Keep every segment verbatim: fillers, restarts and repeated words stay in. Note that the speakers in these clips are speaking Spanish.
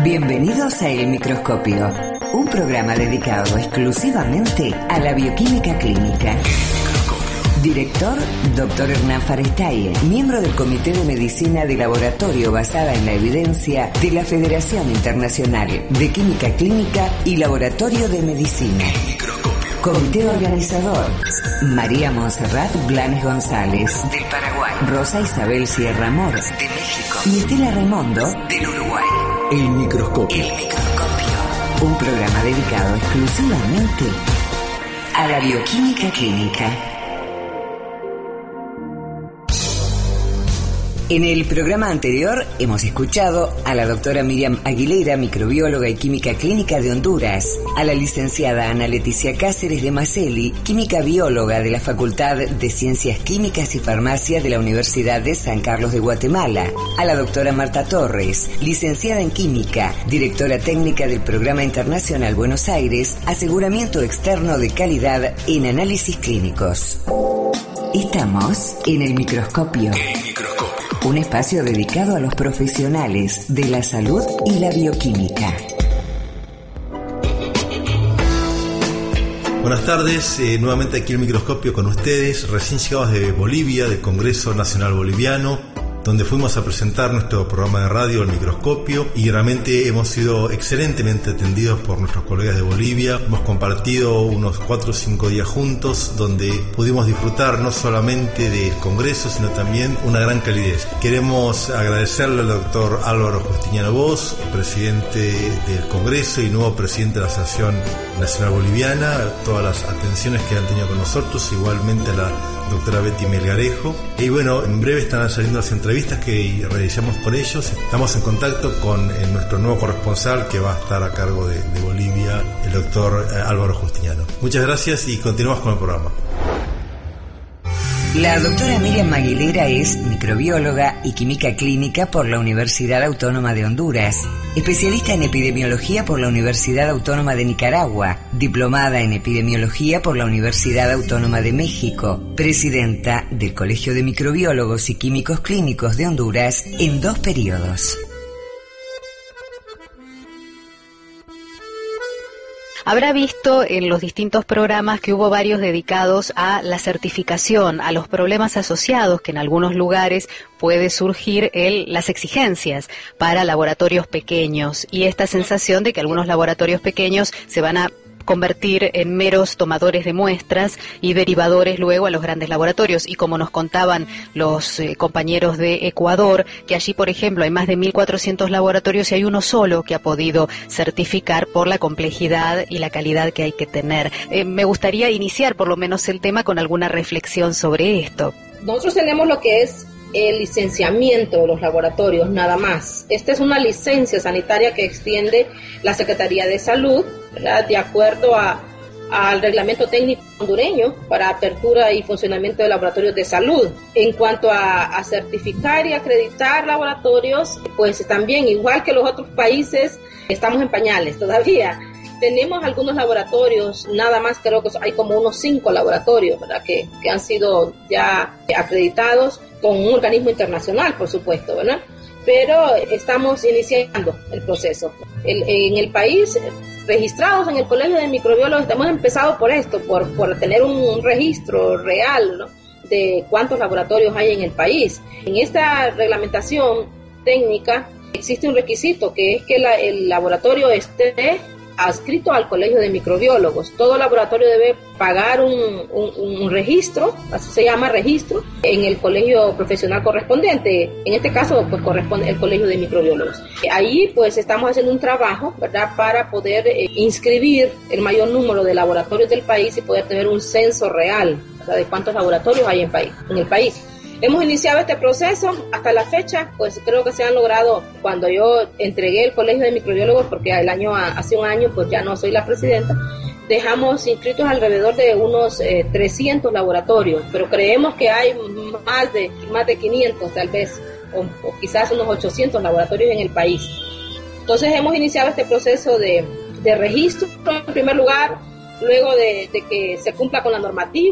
Bienvenidos a El Microscopio, un programa dedicado exclusivamente a la bioquímica clínica. Director, doctor Hernán Farestaie, miembro del Comité de Medicina de Laboratorio basada en la evidencia de la Federación Internacional de Química Clínica y Laboratorio de Medicina. Comité organizador, María Montserrat Blanes González, del Paraguay, Rosa Isabel Sierra Mor, de México, y Estela Raimondo, del Uruguay. El Microscopio. El Microscopio, un programa dedicado exclusivamente a la bioquímica clínica. En el programa anterior hemos escuchado a la doctora Miriam Aguilera, microbióloga y química clínica de Honduras, a la licenciada Ana Leticia Cáceres de Maceli, química bióloga de la Facultad de Ciencias Químicas y Farmacia de la Universidad de San Carlos de Guatemala, a la doctora Marta Torres, licenciada en química, directora técnica del Programa Internacional Buenos Aires, aseguramiento externo de calidad en análisis clínicos. Estamos en El Microscopio. El Microscopio. Un espacio dedicado a los profesionales de la salud y la bioquímica. Buenas tardes, eh, nuevamente aquí El Microscopio con ustedes, recién llegados de Bolivia, del Congreso Nacional Boliviano, donde fuimos a presentar nuestro programa de radio El Microscopio, y realmente hemos sido excelentemente atendidos por nuestros colegas de Bolivia. Hemos compartido unos cuatro o cinco días juntos, donde pudimos disfrutar no solamente del Congreso, sino también una gran calidez. Queremos agradecerle al doctor Álvaro Justiniano Bosch, presidente del Congreso y nuevo presidente de la Asociación Nacional Boliviana, todas las atenciones que han tenido con nosotros, igualmente a la doctora Betty Melgarejo. Y bueno, en breve están saliendo las entrevistas que realizamos con ellos. Estamos en contacto con eh, nuestro nuevo corresponsal que va a estar a cargo de, de Bolivia, el doctor eh, Álvaro Justiniano. Muchas gracias y continuamos con el programa. La doctora Miriam Aguilera es microbióloga y química clínica por la Universidad Autónoma de Honduras, especialista en epidemiología por la Universidad Autónoma de Nicaragua, diplomada en epidemiología por la Universidad Autónoma de México, presidenta del Colegio de Microbiólogos y Químicos Clínicos de Honduras en dos periodos. Habrá visto en los distintos programas que hubo varios dedicados a la certificación, a los problemas asociados que en algunos lugares puede surgir el, las exigencias para laboratorios pequeños y esta sensación de que algunos laboratorios pequeños se van a convertir en meros tomadores de muestras y derivadores luego a los grandes laboratorios. Y como nos contaban los eh, compañeros de Ecuador, que allí, por ejemplo, hay más de mil cuatrocientos laboratorios y hay uno solo que ha podido certificar por la complejidad y la calidad que hay que tener. Eh, me gustaría iniciar por lo menos el tema con alguna reflexión sobre esto. Nosotros tenemos lo que es el licenciamiento de los laboratorios, nada más. Esta es una licencia sanitaria que extiende la Secretaría de Salud, ¿verdad?, de acuerdo a, al reglamento técnico hondureño para apertura y funcionamiento de laboratorios de salud. En cuanto a, a certificar y acreditar laboratorios, pues también, igual que los otros países, estamos en pañales todavía. Tenemos algunos laboratorios, nada más creo que hay como unos cinco laboratorios, ¿verdad?, que, que han sido ya acreditados con un organismo internacional, por supuesto, ¿verdad? Pero estamos iniciando el proceso. El, en el país, registrados en el Colegio de Microbiólogos, hemos empezado por esto, por, por tener un, un registro real, ¿no?, de cuántos laboratorios hay en el país. En esta reglamentación técnica existe un requisito, que es que la, el laboratorio esté adscrito al Colegio de Microbiólogos. Todo laboratorio debe pagar un, un, un registro, así se llama registro, en el colegio profesional correspondiente. En este caso, pues corresponde el Colegio de Microbiólogos. Ahí, pues, estamos haciendo un trabajo, ¿verdad?, para poder eh, inscribir el mayor número de laboratorios del país y poder tener un censo real, ¿verdad?, de cuántos laboratorios hay en, país, en el país. Hemos iniciado este proceso, hasta la fecha, pues creo que se han logrado, cuando yo entregué el Colegio de Microbiólogos, porque el año, hace un año pues ya no soy la presidenta, dejamos inscritos alrededor de unos eh, trescientos laboratorios, pero creemos que hay más de, más de quinientos tal vez, o, o quizás unos ochocientos laboratorios en el país. Entonces hemos iniciado este proceso de, de registro en primer lugar, luego de, de que se cumpla con la normativa,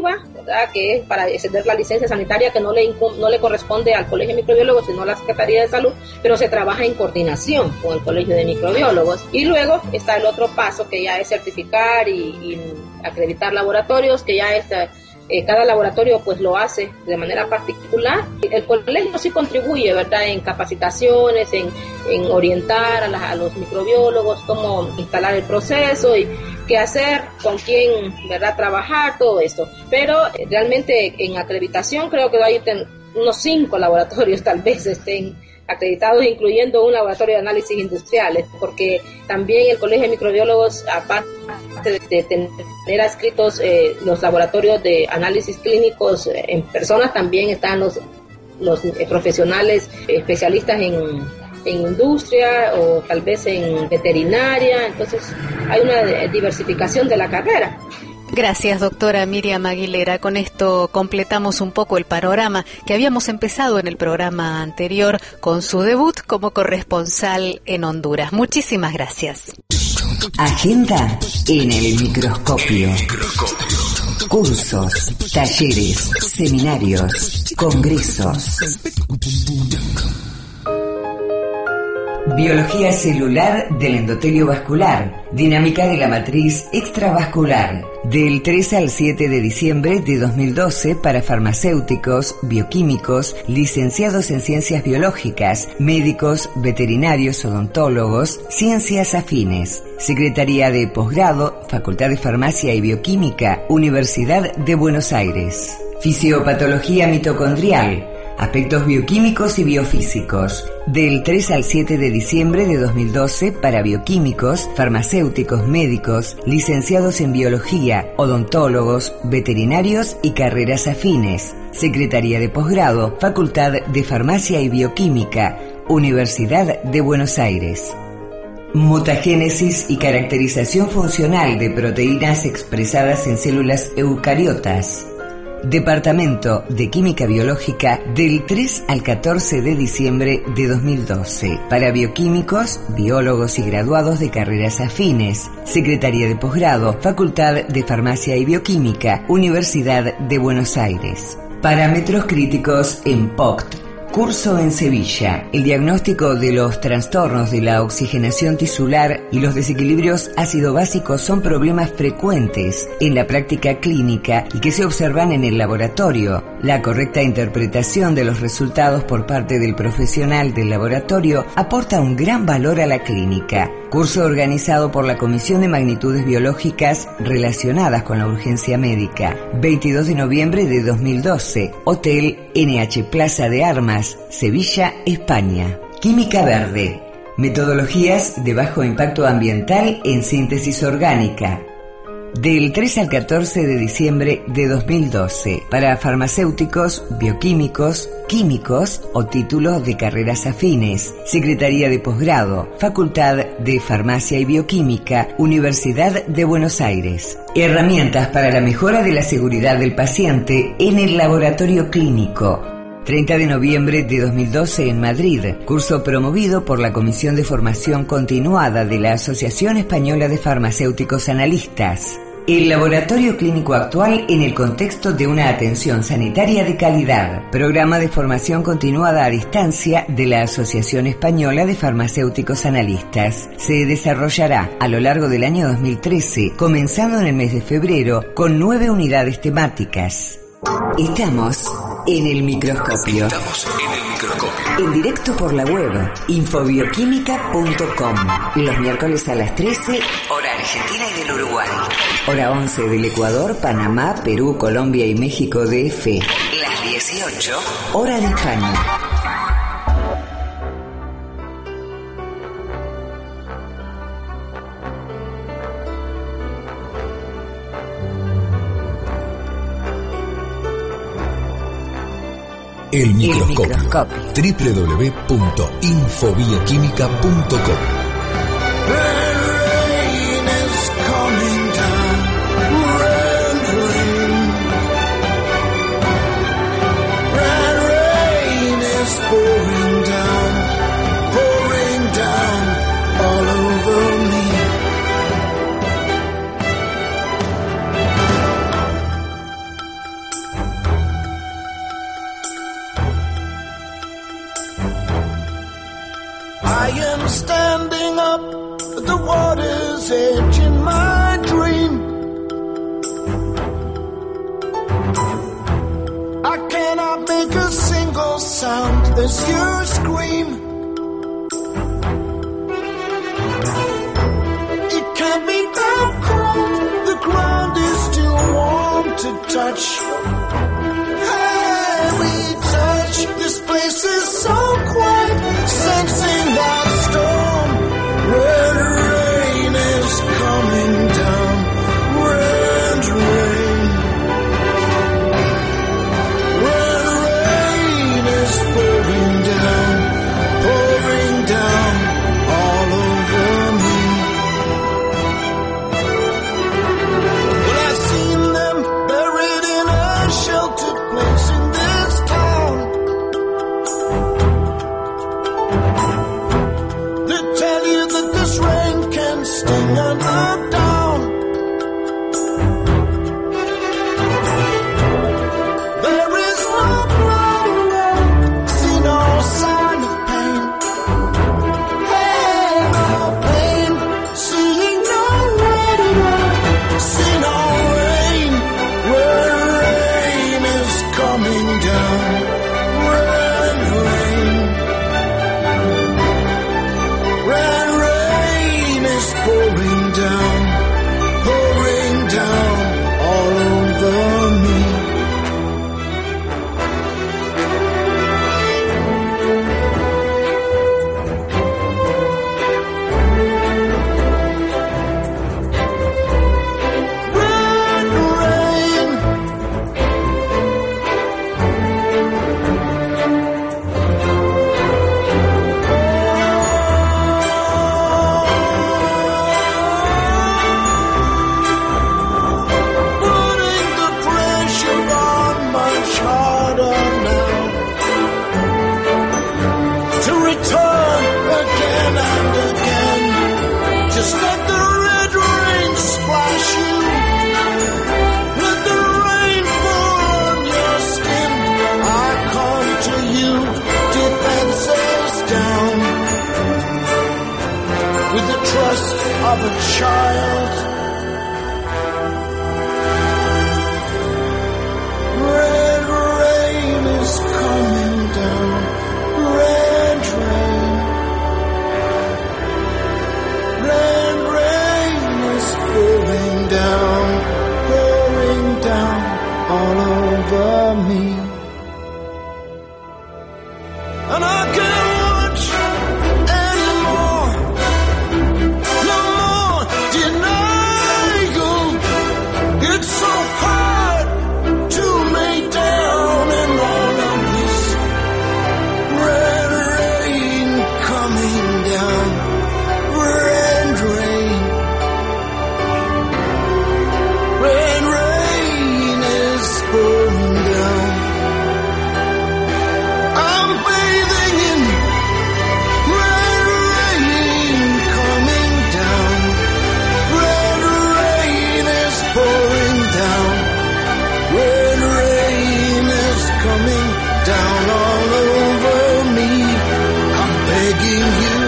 ¿verdad?, que es para exceder la licencia sanitaria, que no le, no le corresponde al Colegio de Microbiólogos, sino a la Secretaría de Salud, pero se trabaja en coordinación con el Colegio de Microbiólogos. Y luego está el otro paso, que ya es certificar y, y acreditar laboratorios, que ya está... Eh, cada laboratorio pues lo hace de manera particular. El colegio sí contribuye, ¿verdad?, en capacitaciones, en, en orientar a, la, a los microbiólogos cómo instalar el proceso y qué hacer, con quién, ¿verdad?, trabajar, todo esto. Pero eh, realmente en acreditación creo que hay ten, unos cinco laboratorios tal vez estén acreditados, incluyendo un laboratorio de análisis industriales, porque también el Colegio de Microbiólogos, aparte de, de tener adscritos eh, los laboratorios de análisis clínicos eh, en personas, también están los, los eh, profesionales especialistas en, en industria o tal vez en veterinaria. Entonces hay una diversificación de la carrera. Gracias, doctora Miriam Aguilera. Con esto completamos un poco el panorama que habíamos empezado en el programa anterior con su debut como corresponsal en Honduras. Muchísimas gracias. Agenda en el microscopio. Cursos, talleres, seminarios, congresos. Biología celular del endotelio vascular, dinámica de la matriz extravascular, del tres al siete de diciembre de dos mil doce para farmacéuticos, bioquímicos, licenciados en ciencias biológicas, médicos, veterinarios, odontólogos, ciencias afines. Secretaría de Posgrado, Facultad de Farmacia y Bioquímica, Universidad de Buenos Aires. Fisiopatología mitocondrial, aspectos bioquímicos y biofísicos, del tres al siete de diciembre de dos mil doce para bioquímicos, farmacéuticos, médicos, licenciados en biología, odontólogos, veterinarios y carreras afines. Secretaría de Posgrado, Facultad de Farmacia y Bioquímica, Universidad de Buenos Aires. Mutagénesis y caracterización funcional de proteínas expresadas en células eucariotas. Departamento de Química Biológica del tres al catorce de diciembre de dos mil doce para bioquímicos, biólogos y graduados de carreras afines. Secretaría de Posgrado, Facultad de Farmacia y Bioquímica, Universidad de Buenos Aires. Parámetros críticos en P O C T. Curso en Sevilla. El diagnóstico de los trastornos de la oxigenación tisular y los desequilibrios ácido-básicos son problemas frecuentes en la práctica clínica y que se observan en el laboratorio. La correcta interpretación de los resultados por parte del profesional del laboratorio aporta un gran valor a la clínica. Curso organizado por la Comisión de Magnitudes Biológicas relacionadas con la urgencia médica. veintidós de noviembre de dos mil doce. Hotel N H Plaza de Armas, Sevilla, España. Química verde. Metodologías de bajo impacto ambiental en síntesis orgánica. Del tres al catorce de diciembre de dos mil doce para farmacéuticos, bioquímicos, químicos o títulos de carreras afines. Secretaría de Posgrado, Facultad de Farmacia y Bioquímica, Universidad de Buenos Aires. Herramientas para la mejora de la seguridad del paciente en el laboratorio clínico. treinta de noviembre de dos mil doce en Madrid, curso promovido por la Comisión de Formación Continuada de la Asociación Española de Farmacéuticos Analistas. El laboratorio clínico actual en el contexto de una atención sanitaria de calidad. Programa de formación continuada a distancia de la Asociación Española de Farmacéuticos Analistas. Se desarrollará a lo largo del año dos mil trece, comenzando en el mes de febrero, con nueve unidades temáticas. Estamos en el microscopio. Estamos en el microscopio. En directo por la web infobioquímica punto com. Los miércoles a las trece, hora argentina y del Uruguay. Hora once del Ecuador, Panamá, Perú, Colombia y México D F. Las dieciocho, hora de España. El microscopio. El microscopio. doble u doble u doble u punto infobioquímica punto com. as you scream. It can't be that cold, the ground is still warm to touch. Hey, we touch, this place is so quiet, sensing that storm. Red rain is coming down, red rain. Red rain is pouring down, pouring down all over me. Well, I've seen them buried in a sheltered place in this town. They tell you that this rain can sting and knock down. There is no problem, see no sign of pain. Hey, no pain, seeing no rain, see no rain. Red rain is coming down, red rain. Red rain is pouring down, pouring down all over me. Red rain. Putting the pressure on much harder now to return again and again. Just let the red rain splash you. Let the rain fall on your skin. I come to you, defenses down, with the trust of a child. Red rain is coming down, red rain. Red rain is pouring down, pouring down all over me. And I can't watch anymore. No more denial. It's so hard to lay down in all of this. Red rain coming down, red rain. Red rain is pouring down. I'm bathing in red rain coming down. Red rain is pouring down. Red rain is coming down all over me. I'm begging you.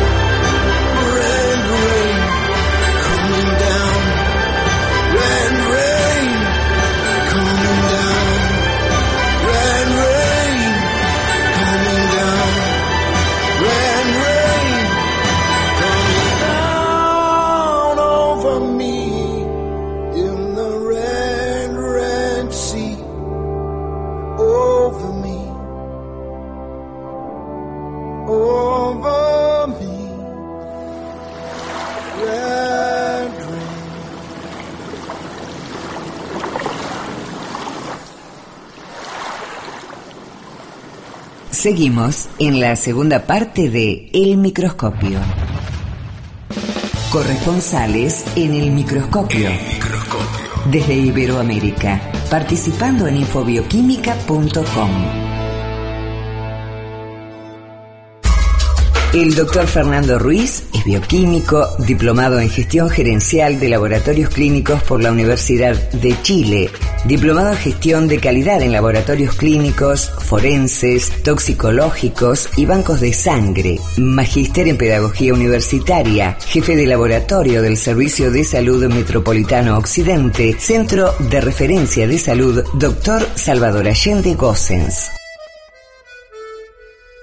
Red rain coming down. Red rain coming down. Red rain coming down. Red rain coming down over me in the red, red sea. Over me. Over me. Red rain. Seguimos en la segunda parte de El Microscopio. Corresponsales en El Microscopio. Desde Iberoamérica, participando en infobioquímica punto com. El doctor Fernando Ruiz es bioquímico, diplomado en gestión gerencial de laboratorios clínicos por la Universidad de Chile, diplomado en gestión de calidad en laboratorios clínicos, forenses, toxicológicos y bancos de sangre, magíster en pedagogía universitaria, jefe de laboratorio del Servicio de Salud Metropolitano Occidente, Centro de Referencia de Salud, doctor Salvador Allende Gossens.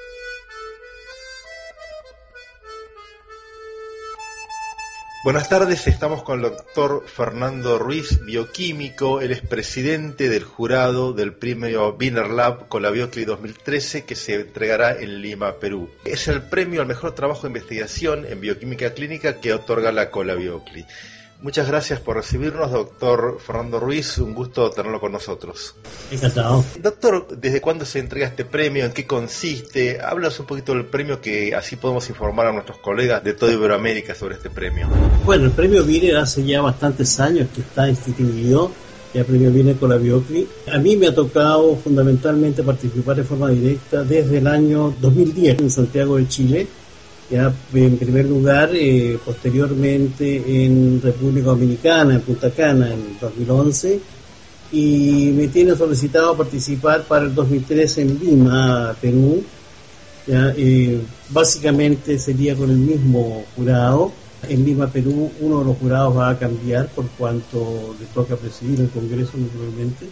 Buenas tardes, estamos con el doctor Fernando Ruiz, bioquímico. Él es presidente del jurado del premio Wiener Lab con la Biocli dos mil trece que se entregará en Lima, Perú. Es el premio al mejor trabajo de investigación en bioquímica clínica que otorga la Cola Biocli. Muchas gracias por recibirnos, doctor Fernando Ruiz, un gusto tenerlo con nosotros. Encantado. Doctor, ¿desde cuándo se entrega este premio? ¿En qué consiste? Háblanos un poquito del premio, que así podemos informar a nuestros colegas de toda Iberoamérica sobre este premio. Bueno, el premio Wiener hace ya bastantes años que está instituido, ya el premio Wiener con la Biocli. A mí me ha tocado fundamentalmente participar de forma directa desde el año dos mil diez en Santiago de Chile. Ya en primer lugar, eh, posteriormente en República Dominicana, en Punta Cana, en dos mil once, y me tiene solicitado participar para el dos mil trece en Lima, Perú. Ya, eh, básicamente sería con el mismo jurado. En Lima, Perú, uno de los jurados va a cambiar por cuanto le toca presidir el Congreso, naturalmente.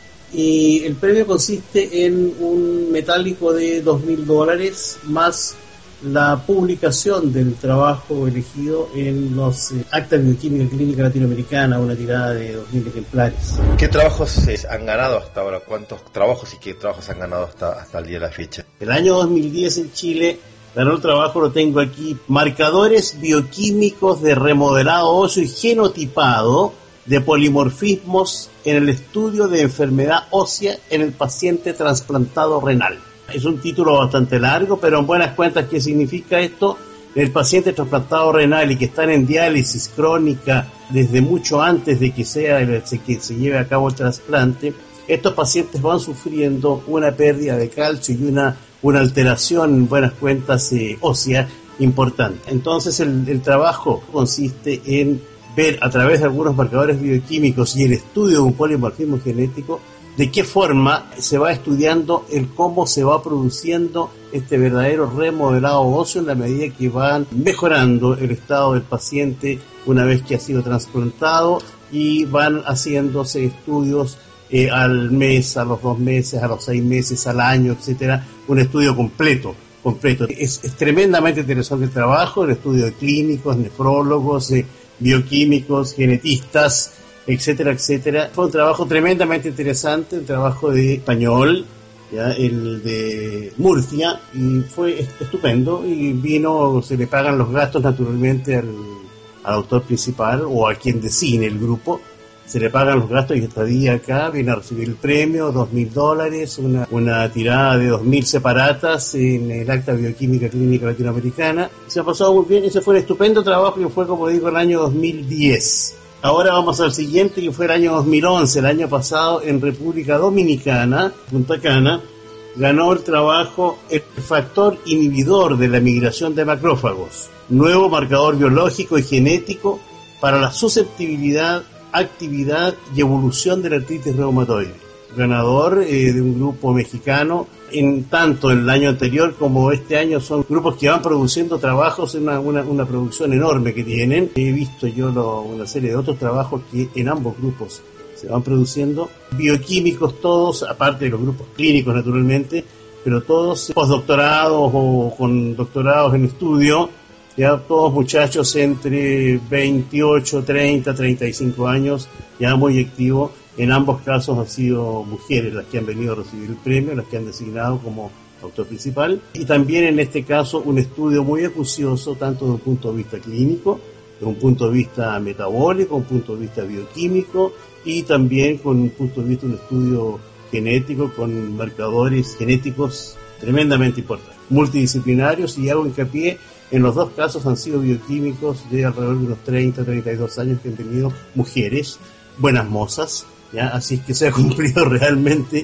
Y el premio consiste en un metálico de dos mil dólares más la publicación del trabajo elegido en los eh, actas de bioquímica clínica latinoamericana, una tirada de dos mil ejemplares. ¿Qué trabajos se han ganado hasta ahora? ¿Cuántos trabajos y qué trabajos han ganado hasta, hasta el día de la fecha? El año dos mil diez en Chile ganó el trabajo, lo tengo aquí, marcadores bioquímicos de remodelado óseo y genotipado de polimorfismos en el estudio de enfermedad ósea en el paciente trasplantado renal. Es un título bastante largo, pero en buenas cuentas, ¿qué significa esto? El paciente trasplantado renal y que están en diálisis crónica desde mucho antes de que sea el, que se lleve a cabo el trasplante, estos pacientes van sufriendo una pérdida de calcio y una, una alteración, en buenas cuentas, eh, ósea importante. Entonces el, el trabajo consiste en ver a través de algunos marcadores bioquímicos y el estudio de un polimorfismo genético de qué forma se va estudiando el cómo se va produciendo este verdadero remodelado óseo en la medida que van mejorando el estado del paciente una vez que ha sido trasplantado, y van haciéndose estudios eh, al mes, a los dos meses, a los seis meses, al año, etcétera, un estudio completo. completo. Es, es tremendamente interesante el trabajo, el estudio de clínicos, nefrólogos, eh, bioquímicos, genetistas, etcétera, etcétera. Fue un trabajo tremendamente interesante, un trabajo de español, ya, el de Murcia, y fue estupendo, y vino, se le pagan los gastos naturalmente al, al autor principal o a quien designe el grupo, se le pagan los gastos y estadía acá, viene a recibir el premio, dos mil dólares, una, una tirada de dos mil separatas en el acta bioquímica clínica latinoamericana. Se ha pasado muy bien, ese fue un estupendo trabajo que fue, como digo, el año dos mil diez. Ahora vamos al siguiente, que fue el año dos mil once, el año pasado en República Dominicana, Punta Cana, ganó el trabajo el factor inhibidor de la migración de macrófagos, nuevo marcador biológico y genético para la susceptibilidad, actividad y evolución de la artritis reumatoide. Ganador eh, de un grupo mexicano, en tanto el año anterior como este año son grupos que van produciendo trabajos, en una, una, una producción enorme que tienen. He visto yo lo, una serie de otros trabajos que en ambos grupos se van produciendo, bioquímicos todos, aparte de los grupos clínicos naturalmente, pero todos postdoctorados o con doctorados en estudio, ya todos muchachos entre veintiocho, treinta, treinta y cinco años, ya muy activos. En ambos casos han sido mujeres las que han venido a recibir el premio, las que han designado como autor principal, y también en este caso un estudio muy acucioso, tanto desde un punto de vista clínico, desde un punto de vista metabólico, un punto de vista bioquímico, y también con un punto de vista un estudio genético con marcadores genéticos tremendamente importantes, multidisciplinarios, y hago hincapié, en los dos casos han sido bioquímicos de alrededor de unos treinta, treinta y dos años que han tenido mujeres, buenas mozas, ¿ya? Así es que se ha cumplido realmente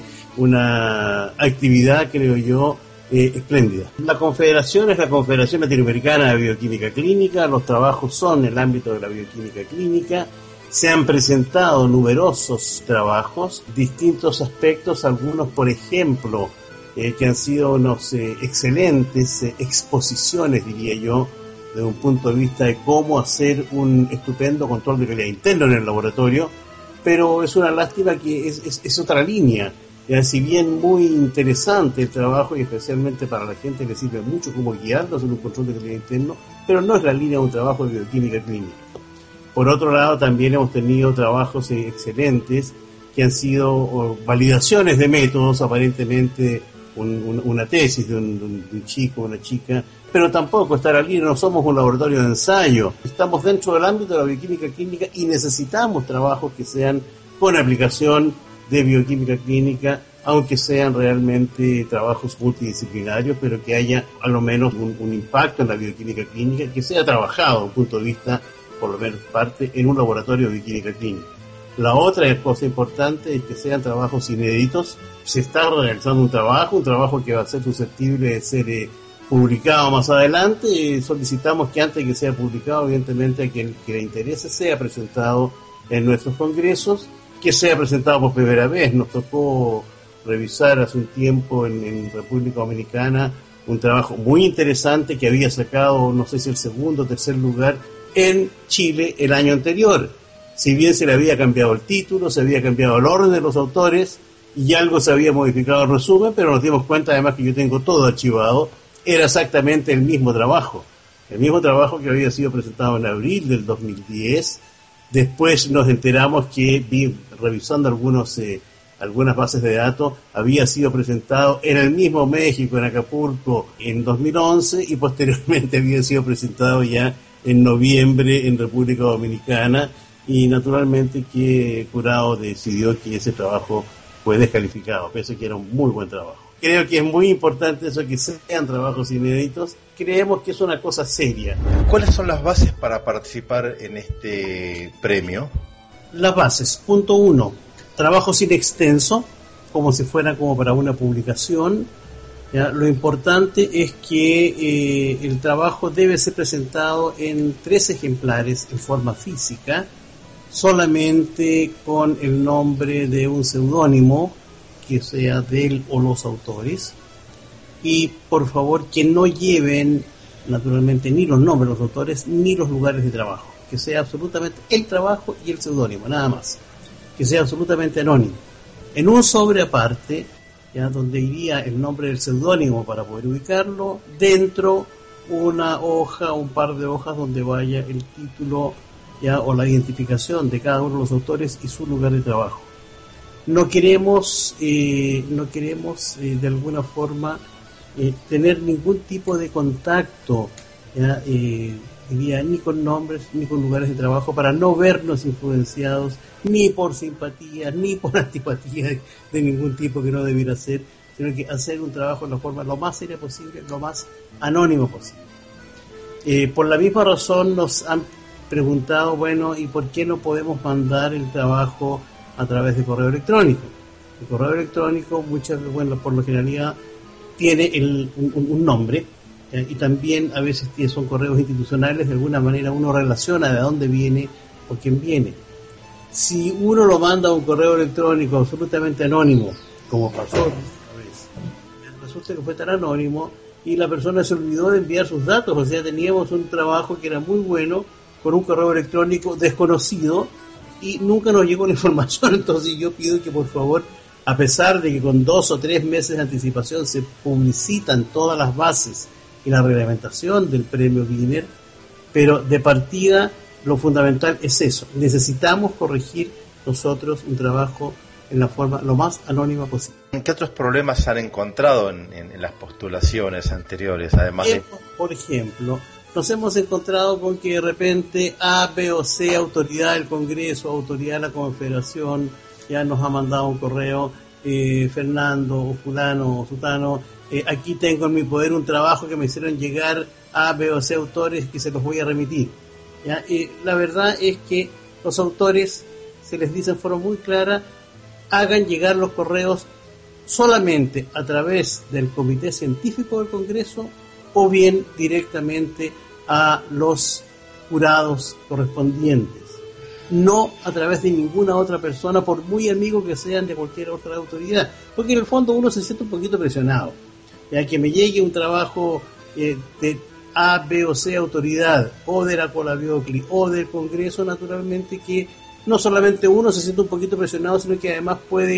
una actividad, creo yo, eh, espléndida. La confederación es la Confederación Latinoamericana de Bioquímica Clínica, los trabajos son en el ámbito de la bioquímica clínica, se han presentado numerosos trabajos, distintos aspectos, algunos, por ejemplo, eh, que han sido unos eh, excelentes eh, exposiciones, diría yo, desde un punto de vista de cómo hacer un estupendo control de calidad interno en el laboratorio, pero es una lástima que es, es, es otra línea, Ya, si bien muy interesante el trabajo y especialmente para la gente le sirve mucho como guiarnos en un control de calidad interno, pero no es la línea de un trabajo de bioquímica clínica. Por otro lado, también hemos tenido trabajos excelentes que han sido o, validaciones de métodos, aparentemente un, un, una tesis de un, de un chico o una chica, pero tampoco está en la línea, no somos un laboratorio de ensayo, estamos dentro del ámbito de la bioquímica clínica y necesitamos trabajos que sean con aplicación de bioquímica clínica, aunque sean realmente trabajos multidisciplinarios, pero que haya a lo menos un, un impacto en la bioquímica clínica, que sea trabajado desde un punto de vista, por lo menos parte, en un laboratorio de bioquímica clínica. La otra cosa importante es que sean trabajos inéditos. Se está realizando un trabajo, un trabajo que va a ser susceptible de ser eh, publicado más adelante. Eh, solicitamos que antes de que sea publicado, evidentemente, a quien que le interese, sea presentado en nuestros congresos, que sea presentado por primera vez. Nos tocó revisar hace un tiempo en, en República Dominicana un trabajo muy interesante que había sacado, no sé si el segundo o tercer lugar, en Chile el año anterior. Si bien se le había cambiado el título, se había cambiado el orden de los autores y algo se había modificado el resumen, pero nos dimos cuenta además que yo tengo todo archivado, era exactamente el mismo trabajo. El mismo trabajo que había sido presentado en abril del dos mil diez. Después nos enteramos que, vi, revisando algunos, eh, algunas bases de datos, había sido presentado en el mismo México, en Acapulco, en dos mil once y posteriormente había sido presentado ya en noviembre en República Dominicana. Y naturalmente que Curado decidió que ese trabajo fue descalificado, pese a que era un muy buen trabajo. Creo que es muy importante eso, que sean trabajos inéditos. Creemos que es una cosa seria. ¿Cuáles son las bases para participar en este premio? Las bases, punto uno, trabajo sin extenso, como si fuera como para una publicación. ¿Ya? Lo importante es que eh, el trabajo debe ser presentado en tres ejemplares en forma física, solamente con el nombre de un seudónimo que sea de él o los autores, y por favor que no lleven naturalmente ni los nombres de los autores ni los lugares de trabajo, que sea absolutamente el trabajo y el seudónimo, nada más, que sea absolutamente anónimo. En un sobre aparte, ya, donde iría el nombre del seudónimo para poder ubicarlo, dentro una hoja, un par de hojas donde vaya el título, ya, o la identificación de cada uno de los autores y su lugar de trabajo. No queremos, eh, no queremos eh, de alguna forma eh, tener ningún tipo de contacto, ya, eh, diría, ni con nombres ni con lugares de trabajo, para no vernos influenciados ni por simpatías ni por antipatías de, de ningún tipo que no debiera ser, sino que hacer un trabajo de la forma lo más seria posible, lo más anónimo posible. Eh, por la misma razón nos han preguntado, bueno, ¿y por qué no podemos mandar el trabajo a través de correo electrónico? El correo electrónico, muchas, bueno, por lo general tiene el, un, un nombre, eh, y también a veces son correos institucionales, de alguna manera uno relaciona de dónde viene o quién viene. Si uno lo manda a un correo electrónico absolutamente anónimo, como pasó a veces, resulta que fue tan anónimo y la persona se olvidó de enviar sus datos, o sea, teníamos un trabajo que era muy bueno con un correo electrónico desconocido y nunca nos llegó la información. Entonces yo pido que por favor, a pesar de que con dos o tres meses de anticipación se publicitan todas las bases y la reglamentación del premio Wiener, pero de partida lo fundamental es eso, necesitamos corregir nosotros un trabajo en la forma lo más anónima posible. ¿Qué otros problemas han encontrado en, en, en las postulaciones anteriores, además de...? Por ejemplo, nos hemos encontrado con que de repente A, B o C, autoridad del Congreso, autoridad de la Confederación, ya nos ha mandado un correo, eh, Fernando o fulano o sutano, eh, aquí tengo en mi poder un trabajo que me hicieron llegar A, B o C autores que se los voy a remitir. ¿Ya? Eh, la verdad es que los autores, se les dice en forma muy clara, hagan llegar los correos solamente a través del Comité Científico del Congreso o bien directamente a los jurados correspondientes, no a través de ninguna otra persona, por muy amigos que sean de cualquier otra autoridad, porque en el fondo uno se siente un poquito presionado, ya que me llegue un trabajo eh, de A, B o C autoridad, o de la Colabiocli, o del Congreso, naturalmente que no solamente uno se siente un poquito presionado, sino que además puede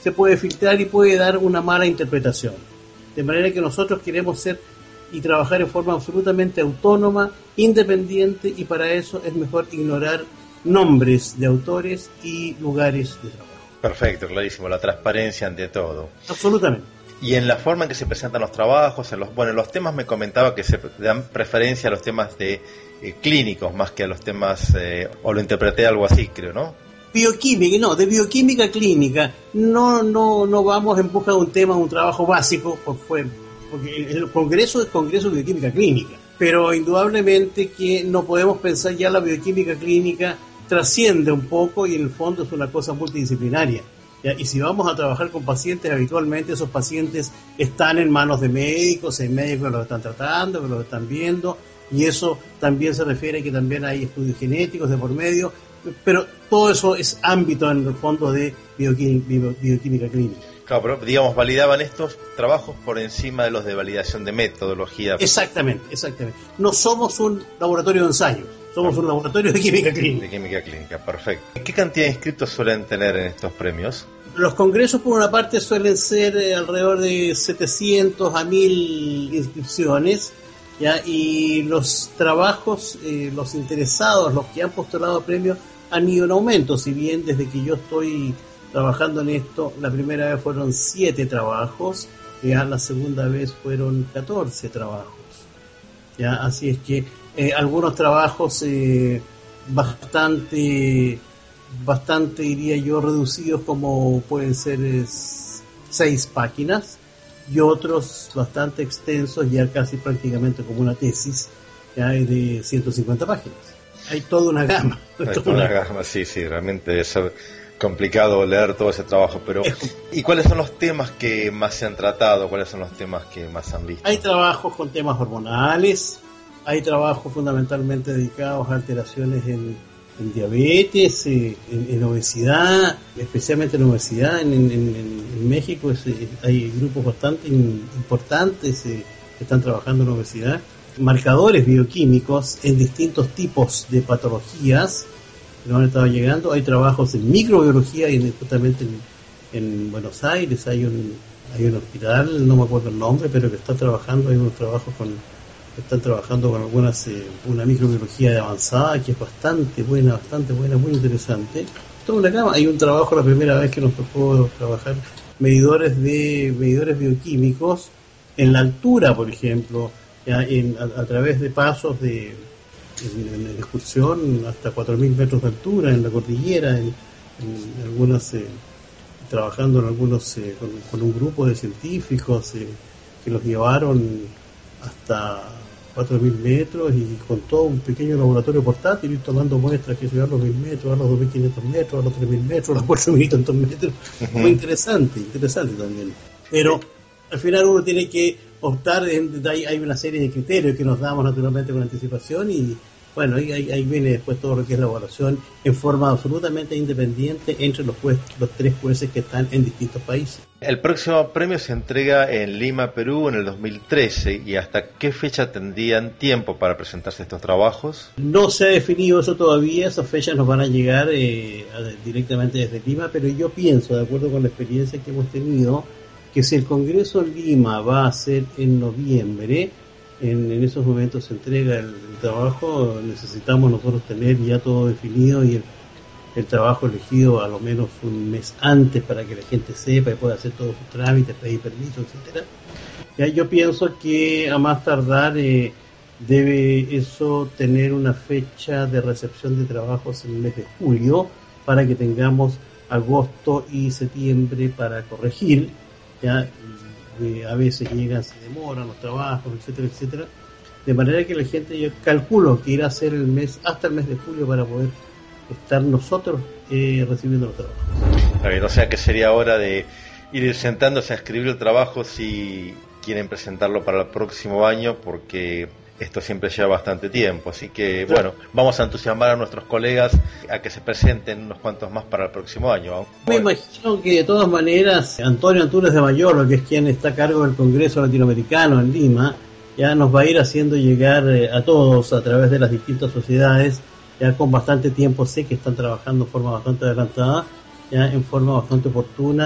se puede filtrar y puede dar una mala interpretación. De manera que nosotros queremos ser y trabajar en forma absolutamente autónoma, independiente, y para eso es mejor ignorar nombres de autores y lugares de trabajo. Perfecto, clarísimo, la transparencia ante todo. Absolutamente. Y en la forma en que se presentan los trabajos, en los, bueno, en los temas me comentaba que se dan preferencia a los temas de eh, clínicos más que a los temas, eh, o lo interpreté algo así, creo, ¿no? Bioquímica, no, de bioquímica clínica. No, no, no vamos en busca de un tema, un trabajo básico, porque el congreso es congreso de bioquímica clínica. Pero indudablemente que no podemos pensar ya la bioquímica clínica trasciende un poco y en el fondo es una cosa multidisciplinaria. ¿Ya? Y si vamos a trabajar con pacientes, habitualmente esos pacientes están en manos de médicos, hay médicos que los están tratando, que los están viendo, y eso también se refiere a que también hay estudios genéticos de por medio, pero todo eso es ámbito en el fondo de bioquímica, bio, bioquímica clínica. Claro, pero digamos, validaban estos trabajos por encima de los de validación de metodología. Exactamente, exactamente. No somos un laboratorio de ensayos, somos un laboratorio de química clínica. De química clínica, perfecto. ¿Qué cantidad de inscritos suelen tener en estos premios? Los congresos, por una parte, suelen ser eh, alrededor de setecientos a mil inscripciones, ¿ya? Y los trabajos, eh, los interesados, los que han postulado premios, han ido en aumento. Si bien desde que yo estoy trabajando en esto, la primera vez fueron siete trabajos, ya la segunda vez fueron catorce trabajos. Ya, así es que eh, algunos trabajos eh, bastante, bastante diría yo reducidos, como pueden ser eh, seis páginas, y otros bastante extensos, ya casi prácticamente como una tesis, ya de ciento cincuenta páginas. Hay toda una gama. Hay toda una gama, sí, sí, realmente es complicado leer todo ese trabajo, pero ¿y cuáles son los temas que más se han tratado? ¿Cuáles son los temas que más han visto? Hay trabajos con temas hormonales, hay trabajos fundamentalmente dedicados a alteraciones en, en diabetes, eh, en, en obesidad, especialmente en obesidad. En, en, en, en México es, eh, hay grupos bastante in, importantes eh, que están trabajando en obesidad. Marcadores bioquímicos en distintos tipos de patologías que nos han estado llegando. Hay trabajos en microbiología y en, justamente en, en Buenos Aires hay un hay un hospital, no me acuerdo el nombre, pero que está trabajando, hay unos trabajos con están trabajando con algunas eh, una microbiología de avanzada que es bastante buena, bastante buena, muy interesante. Toda una gama. Hay un trabajo, la primera vez que nos tocó trabajar medidores de medidores bioquímicos en la altura, por ejemplo, ya en, a, a través de pasos de en, en excursión hasta cuatro mil metros de altura en la cordillera, en, en algunas eh, trabajando en algunos eh, con, con un grupo de científicos eh, que los llevaron hasta cuatro mil metros y con todo un pequeño laboratorio portátil, ir tomando muestras que llegan a los mil metros, a los dos mil quinientos metros, a los tres mil metros, a los cuatro mil tantos metros. Uh-huh. Muy interesante, interesante también. Pero al final uno tiene que optar, en, hay, hay una serie de criterios que nos damos naturalmente con anticipación y bueno, ahí, ahí viene después todo lo que es la evaluación en forma absolutamente independiente entre los, jueces, los tres jueces que están en distintos países. El próximo premio se entrega en Lima, Perú, en el dos mil trece. ¿Y hasta qué fecha tendrían tiempo para presentarse estos trabajos? No se ha definido eso todavía, esas fechas nos van a llegar eh, directamente desde Lima, pero yo pienso, de acuerdo con la experiencia que hemos tenido, que si el Congreso en Lima va a ser en noviembre, en, en esos momentos se entrega el, el trabajo, necesitamos nosotros tener ya todo definido y el, el trabajo elegido a lo menos un mes antes para que la gente sepa y pueda hacer todos sus trámites, pedir permiso, etcétera. Ya yo pienso que a más tardar eh, debe eso tener una fecha de recepción de trabajos en el mes de julio para que tengamos agosto y septiembre para corregir. Ya eh, a veces llegan, se demoran los trabajos, etcétera, etcétera, de manera que la gente, yo calculo que irá a ser el mes hasta el mes de julio para poder estar nosotros eh, recibiendo los trabajos. Está bien, o sea que sería hora de ir sentándose a escribir el trabajo si quieren presentarlo para el próximo año, porque esto siempre lleva bastante tiempo, así que bueno, vamos a entusiasmar a nuestros colegas a que se presenten unos cuantos más para el próximo año. Me imagino que de todas maneras Antonio Antunes de Mayolo, que es quien está a cargo del Congreso Latinoamericano en Lima, ya nos va a ir haciendo llegar eh, a todos a través de las distintas sociedades, ya con bastante tiempo. Sé que están trabajando en forma bastante adelantada, ya en forma bastante oportuna,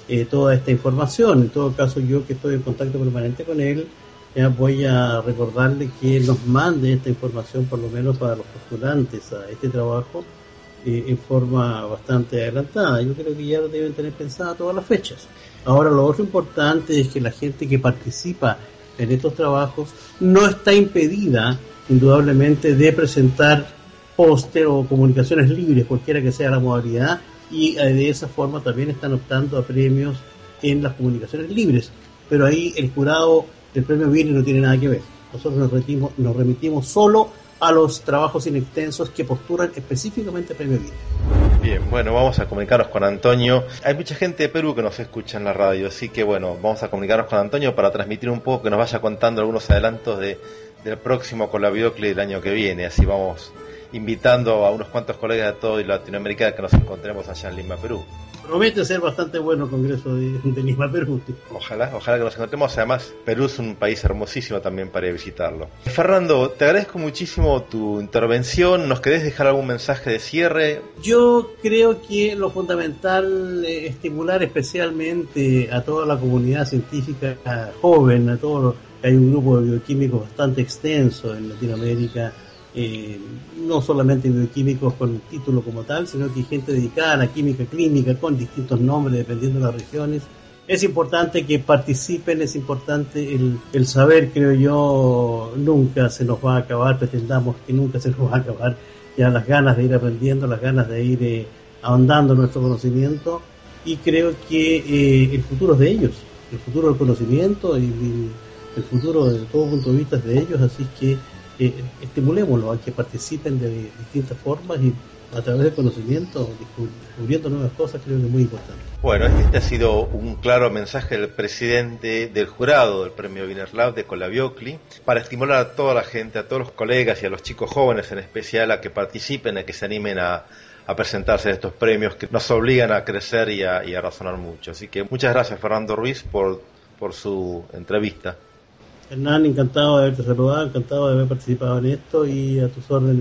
eh, toda esta información. En todo caso, yo que estoy en contacto permanente con él, ya voy a recordarle que nos mande esta información, por lo menos para los postulantes a este trabajo, eh, en forma bastante adelantada. Yo creo que ya deben tener pensadas todas las fechas. Ahora, lo otro importante es que la gente que participa en estos trabajos no está impedida, indudablemente, de presentar póster o comunicaciones libres, cualquiera que sea la modalidad, y eh, de esa forma también están optando a premios en las comunicaciones libres. Pero ahí el jurado del premio Bini no tiene nada que ver. Nosotros nos remitimos, nos remitimos solo a los trabajos inextensos que postulan específicamente al premio Bini. Bien, bueno, vamos a comunicarnos con Antonio. Hay mucha gente de Perú que nos escucha en la radio, así que bueno, vamos a comunicarnos con Antonio para transmitir un poco, que nos vaya contando algunos adelantos de, del próximo Colabiocli del año que viene. Así vamos invitando a unos cuantos colegas de todo Latinoamérica que nos encontremos allá en Lima, Perú. Promete ser bastante bueno el Congreso de, de Lima, Perú. Ojalá, ojalá que nos encontremos. Además, Perú es un país hermosísimo también para visitarlo. Fernando, te agradezco muchísimo tu intervención. ¿Nos querés dejar algún mensaje de cierre? Yo creo que lo fundamental es estimular especialmente a toda la comunidad científica joven, a todos los, hay un grupo de bioquímicos bastante extenso en Latinoamérica. Eh, no solamente bioquímicos con el título como tal, sino que hay gente dedicada a la química clínica con distintos nombres dependiendo de las regiones. Es importante que participen, es importante el, el saber, creo yo, nunca se nos va a acabar, pretendamos que nunca se nos va a acabar ya las ganas de ir aprendiendo, las ganas de ir eh, ahondando nuestro conocimiento, y creo que eh, el futuro es de ellos, el futuro del conocimiento y el, el futuro de todo punto de vista es de ellos, así que Eh, estimulémoslo a que participen de distintas formas y a través del conocimiento, descubriendo nuevas cosas, creo que es muy importante. Bueno, este ha sido un claro mensaje del presidente del jurado del premio Wiener Lab de Colabiocli para estimular a toda la gente, a todos los colegas y a los chicos jóvenes en especial a que participen, a que se animen a, a presentarse a estos premios que nos obligan a crecer y a, y a razonar mucho. Así que muchas gracias, Fernando Ruiz, por, por su entrevista. Hernán, encantado de haberte saludado, encantado de haber participado en esto y a tus órdenes.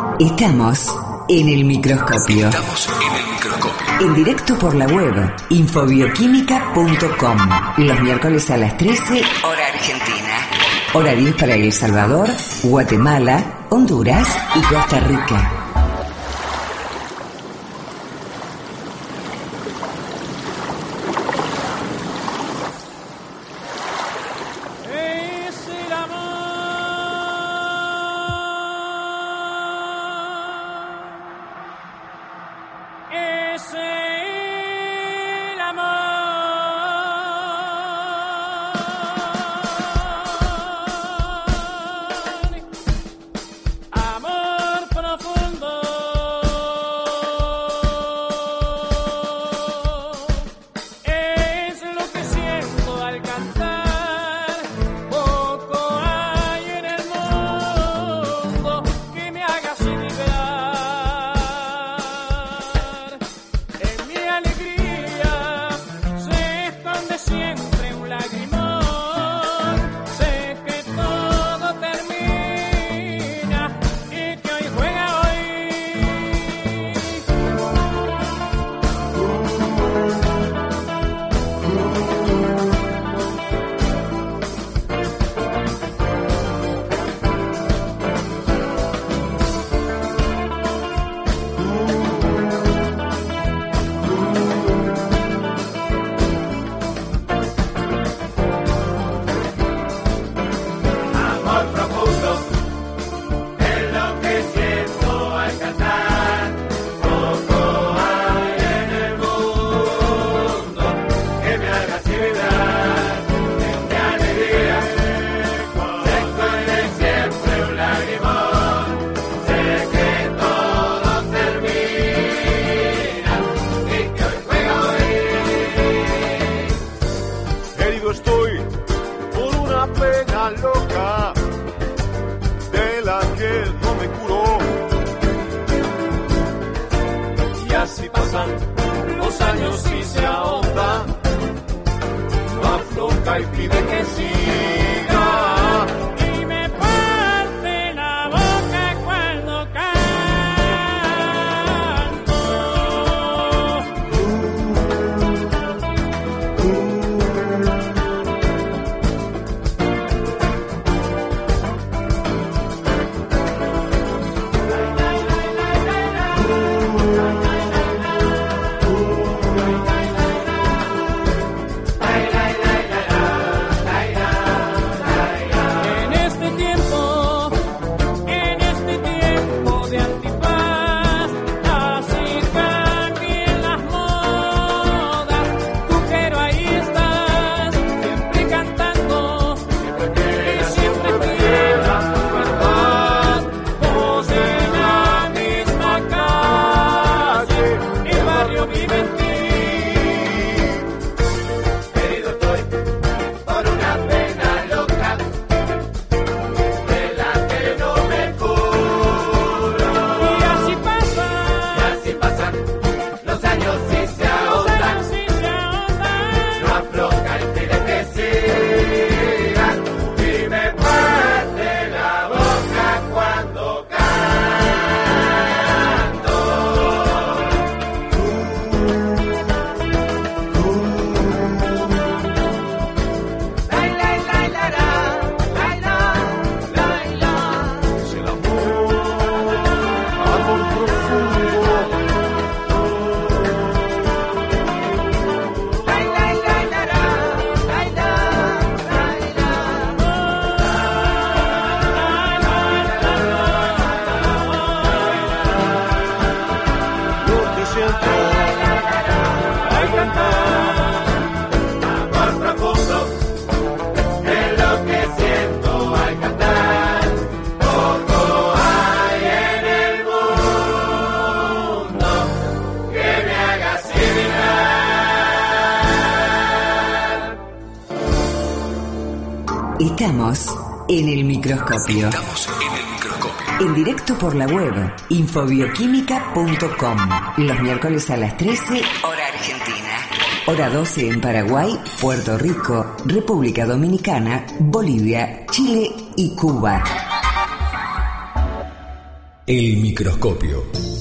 Estamos en el microscopio. Estamos en el microscopio. En directo por la web infobioquímica punto com. Los miércoles a las trece, hora argentina. Hora diez para El Salvador, Guatemala, Honduras y Costa Rica. Ay, cantar, amor profundo, es lo que siento al cantar. Poco hay en el mundo que me haga así vibrar. Estamos en el microscopio. Estamos en el microscopio. En directo por la web, infobioquímica punto com. Los miércoles a las trece, hora argentina. Hora doce en Paraguay, Puerto Rico, República Dominicana, Bolivia, Chile y Cuba. El microscopio.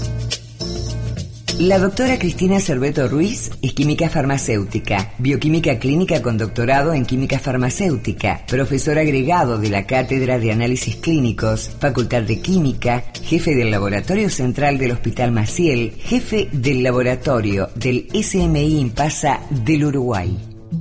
La doctora Cristina Cerveto Ruiz es química farmacéutica, bioquímica clínica con doctorado en química farmacéutica, profesor agregado de la Cátedra de Análisis Clínicos, Facultad de Química, jefe del Laboratorio Central del Hospital Maciel, jefe del Laboratorio del S M I Impasa del Uruguay.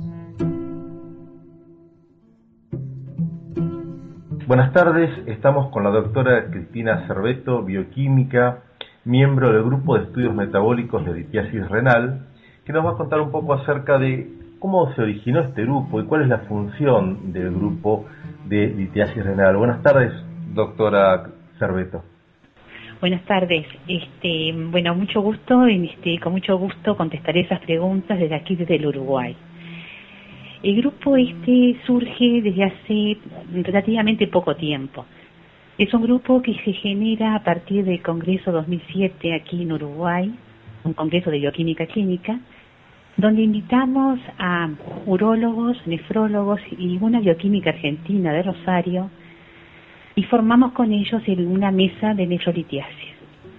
Buenas tardes, estamos con la doctora Cristina Cerveto, bioquímica, miembro del Grupo de Estudios Metabólicos de Litiasis Renal, que nos va a contar un poco acerca de cómo se originó este grupo y cuál es la función del grupo de litiasis renal. Buenas tardes, doctora Cerveto. Buenas tardes. Este, bueno, mucho gusto, este, con mucho gusto contestaré esas preguntas desde aquí, desde el Uruguay. El grupo este surge desde hace relativamente poco tiempo. Es un grupo que se genera a partir del Congreso dos mil siete aquí en Uruguay, un congreso de bioquímica clínica, donde invitamos a urólogos, nefrólogos y una bioquímica argentina de Rosario, y formamos con ellos en una mesa de nefrolitiasis.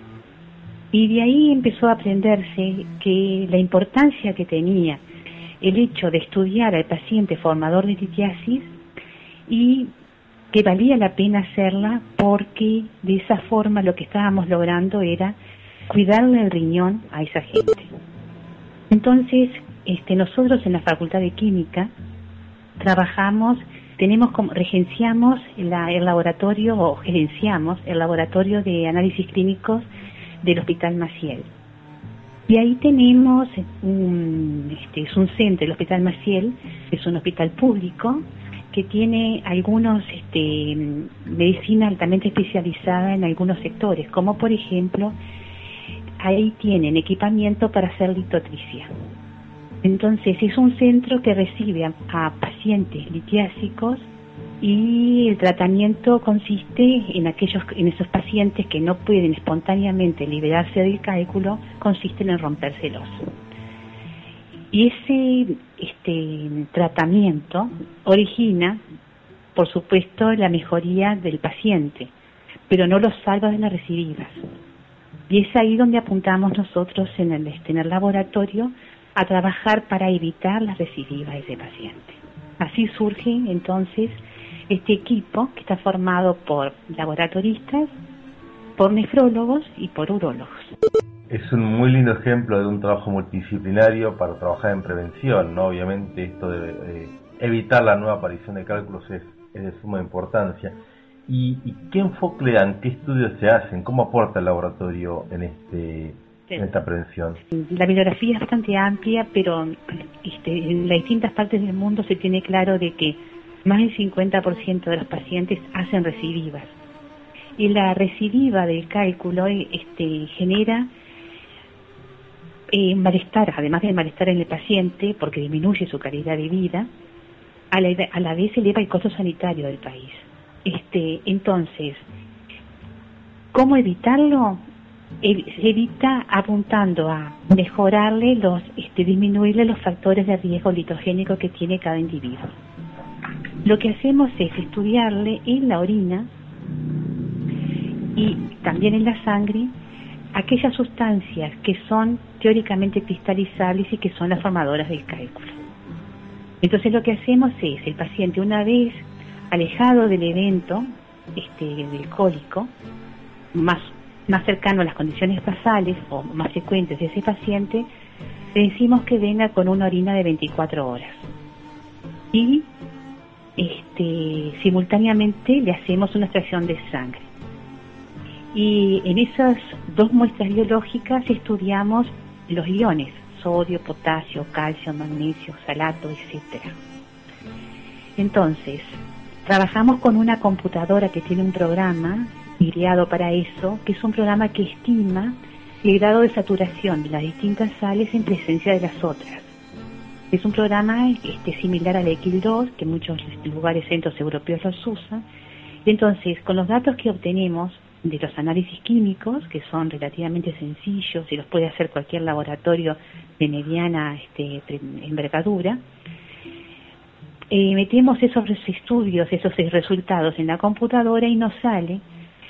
Y de ahí empezó a aprenderse que la importancia que tenía el hecho de estudiar al paciente formador de litiasis y que valía la pena hacerla porque de esa forma lo que estábamos logrando era cuidarle el riñón a esa gente. Entonces, este, nosotros en la Facultad de Química trabajamos, tenemos como, regenciamos la, el laboratorio o gerenciamos el laboratorio de análisis clínicos del Hospital Maciel. Y ahí tenemos un, este, es un centro, el Hospital Maciel, es un hospital público que tiene algunos este, medicina altamente especializada en algunos sectores, como por ejemplo, ahí tienen equipamiento para hacer litotricia. Entonces es un centro que recibe a, a pacientes litiásicos y el tratamiento consiste en aquellos, en esos pacientes que no pueden espontáneamente liberarse del cálculo, consisten en romperse el oso. Y ese este, tratamiento origina, por supuesto, la mejoría del paciente, pero no lo salva de las recidivas. Y es ahí donde apuntamos nosotros en el, en el laboratorio a trabajar para evitar las recidivas de ese paciente. Así surge entonces este equipo que está formado por laboratoristas, por nefrólogos y por urólogos. Es un muy lindo ejemplo de un trabajo multidisciplinario para trabajar en prevención, ¿no? Obviamente esto de eh, evitar la nueva aparición de cálculos es, es de suma importancia. ¿Y, ¿Y qué enfoque le dan? ¿Qué estudios se hacen? ¿Cómo aporta el laboratorio en este sí. en esta prevención? La bibliografía es bastante amplia, pero este, en las distintas partes del mundo se tiene claro de que más del cincuenta por ciento de los pacientes hacen recidivas. Y la recidiva del cálculo este, genera Eh, malestar, además del malestar en el paciente, porque disminuye su calidad de vida, a la, a la vez eleva el costo sanitario del país. Este, entonces, ¿cómo evitarlo? Se evita apuntando a mejorarle los, este, disminuirle los factores de riesgo litogénico que tiene cada individuo. Lo que hacemos es estudiarle en la orina y también en la sangre aquellas sustancias que son teóricamente cristalizables y que son las formadoras del cálculo. Entonces lo que hacemos es, el paciente una vez alejado del evento este, del cólico, más, más cercano a las condiciones basales o más frecuentes de ese paciente, le decimos que venga con una orina de veinticuatro horas. Y este, simultáneamente le hacemos una extracción de sangre. Y en esas dos muestras biológicas estudiamos los iones, sodio, potasio, calcio, magnesio, salato, etcétera. Entonces, trabajamos con una computadora que tiene un programa creado para eso, que es un programa que estima el grado de saturación de las distintas sales en presencia de las otras. Es un programa este, similar al Equil dos, que muchos lugares, centros europeos los usan. Entonces, con los datos que obtenemos de los análisis químicos, que son relativamente sencillos y los puede hacer cualquier laboratorio de mediana este, envergadura, eh, metemos esos estudios, esos resultados en la computadora y nos sale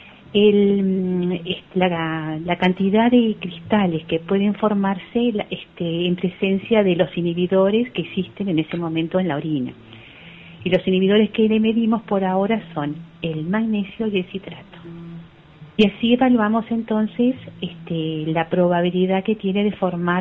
el, la, la cantidad de cristales que pueden formarse este, en presencia de los inhibidores que existen en ese momento en la orina. Y los inhibidores que le medimos por ahora son el magnesio y el citrato. Y así evaluamos entonces este, la probabilidad que tiene de formar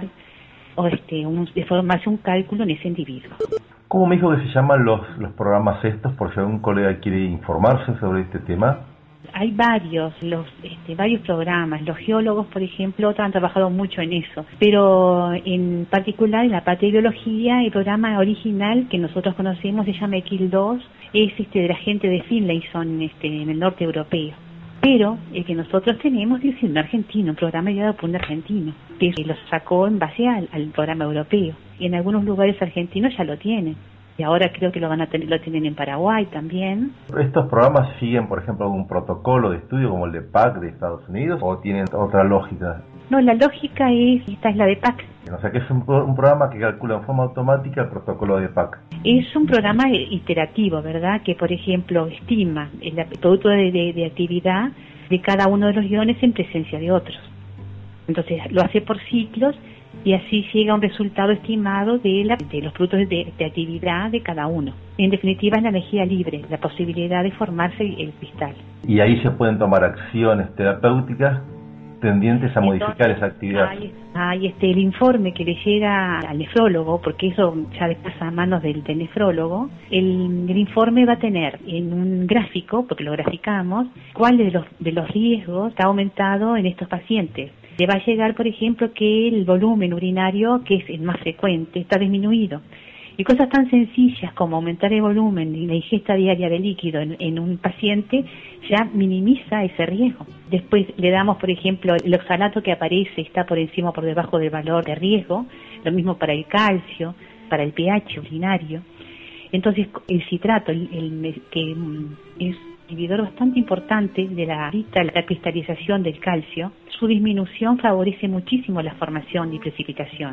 o este, un, de formarse un cálculo en ese individuo. ¿Cómo me dijo que se llaman los, los programas estos, por si algún colega quiere informarse sobre este tema? Hay varios, los, este, varios programas. Los geólogos, por ejemplo, han trabajado mucho en eso. Pero en particular en la parte de biología, el programa original que nosotros conocemos se llama Equil dos, es este, de la gente de Finlayson, este, en el norte europeo. Pero el que nosotros tenemos es un argentino, un programa llevado por un argentino, que lo sacó en base al, al programa europeo. Y en algunos lugares argentinos ya lo tienen. Y ahora creo que lo van a tener, lo tienen en Paraguay también. ¿Estos programas siguen, por ejemplo, algún protocolo de estudio como el de P A C de Estados Unidos o tienen otra lógica? No, la lógica es, esta es la de P A C. O sea que es un, un programa que calcula en forma automática el protocolo de P A C. Es un programa iterativo, ¿verdad? Que, por ejemplo, estima el producto de, de, de actividad de cada uno de los iones en presencia de otros. Entonces lo hace por ciclos y así llega a un resultado estimado de, la, de los productos de, de actividad de cada uno. En definitiva, es la energía libre, la posibilidad de formarse el cristal. Y ahí se pueden tomar acciones terapéuticas tendientes a modificar Entonces, esa actividad. Hay, hay este, el informe que le llega al nefrólogo, porque eso ya pasa a manos del, del nefrólogo. El, el informe va a tener en un gráfico, porque lo graficamos, cuál de los, de los riesgos está aumentado en estos pacientes. Le va a llegar, por ejemplo, que el volumen urinario, que es el más frecuente, está disminuido. Y cosas tan sencillas como aumentar el volumen y la ingesta diaria de líquido en, en un paciente ya minimiza ese riesgo. Después le damos, por ejemplo, el oxalato que aparece está por encima o por debajo del valor de riesgo, lo mismo para el calcio, para el pH urinario. Entonces, el citrato, el, el, que es un inhibidor bastante importante de la, la cristalización del calcio, su disminución favorece muchísimo la formación y precipitación.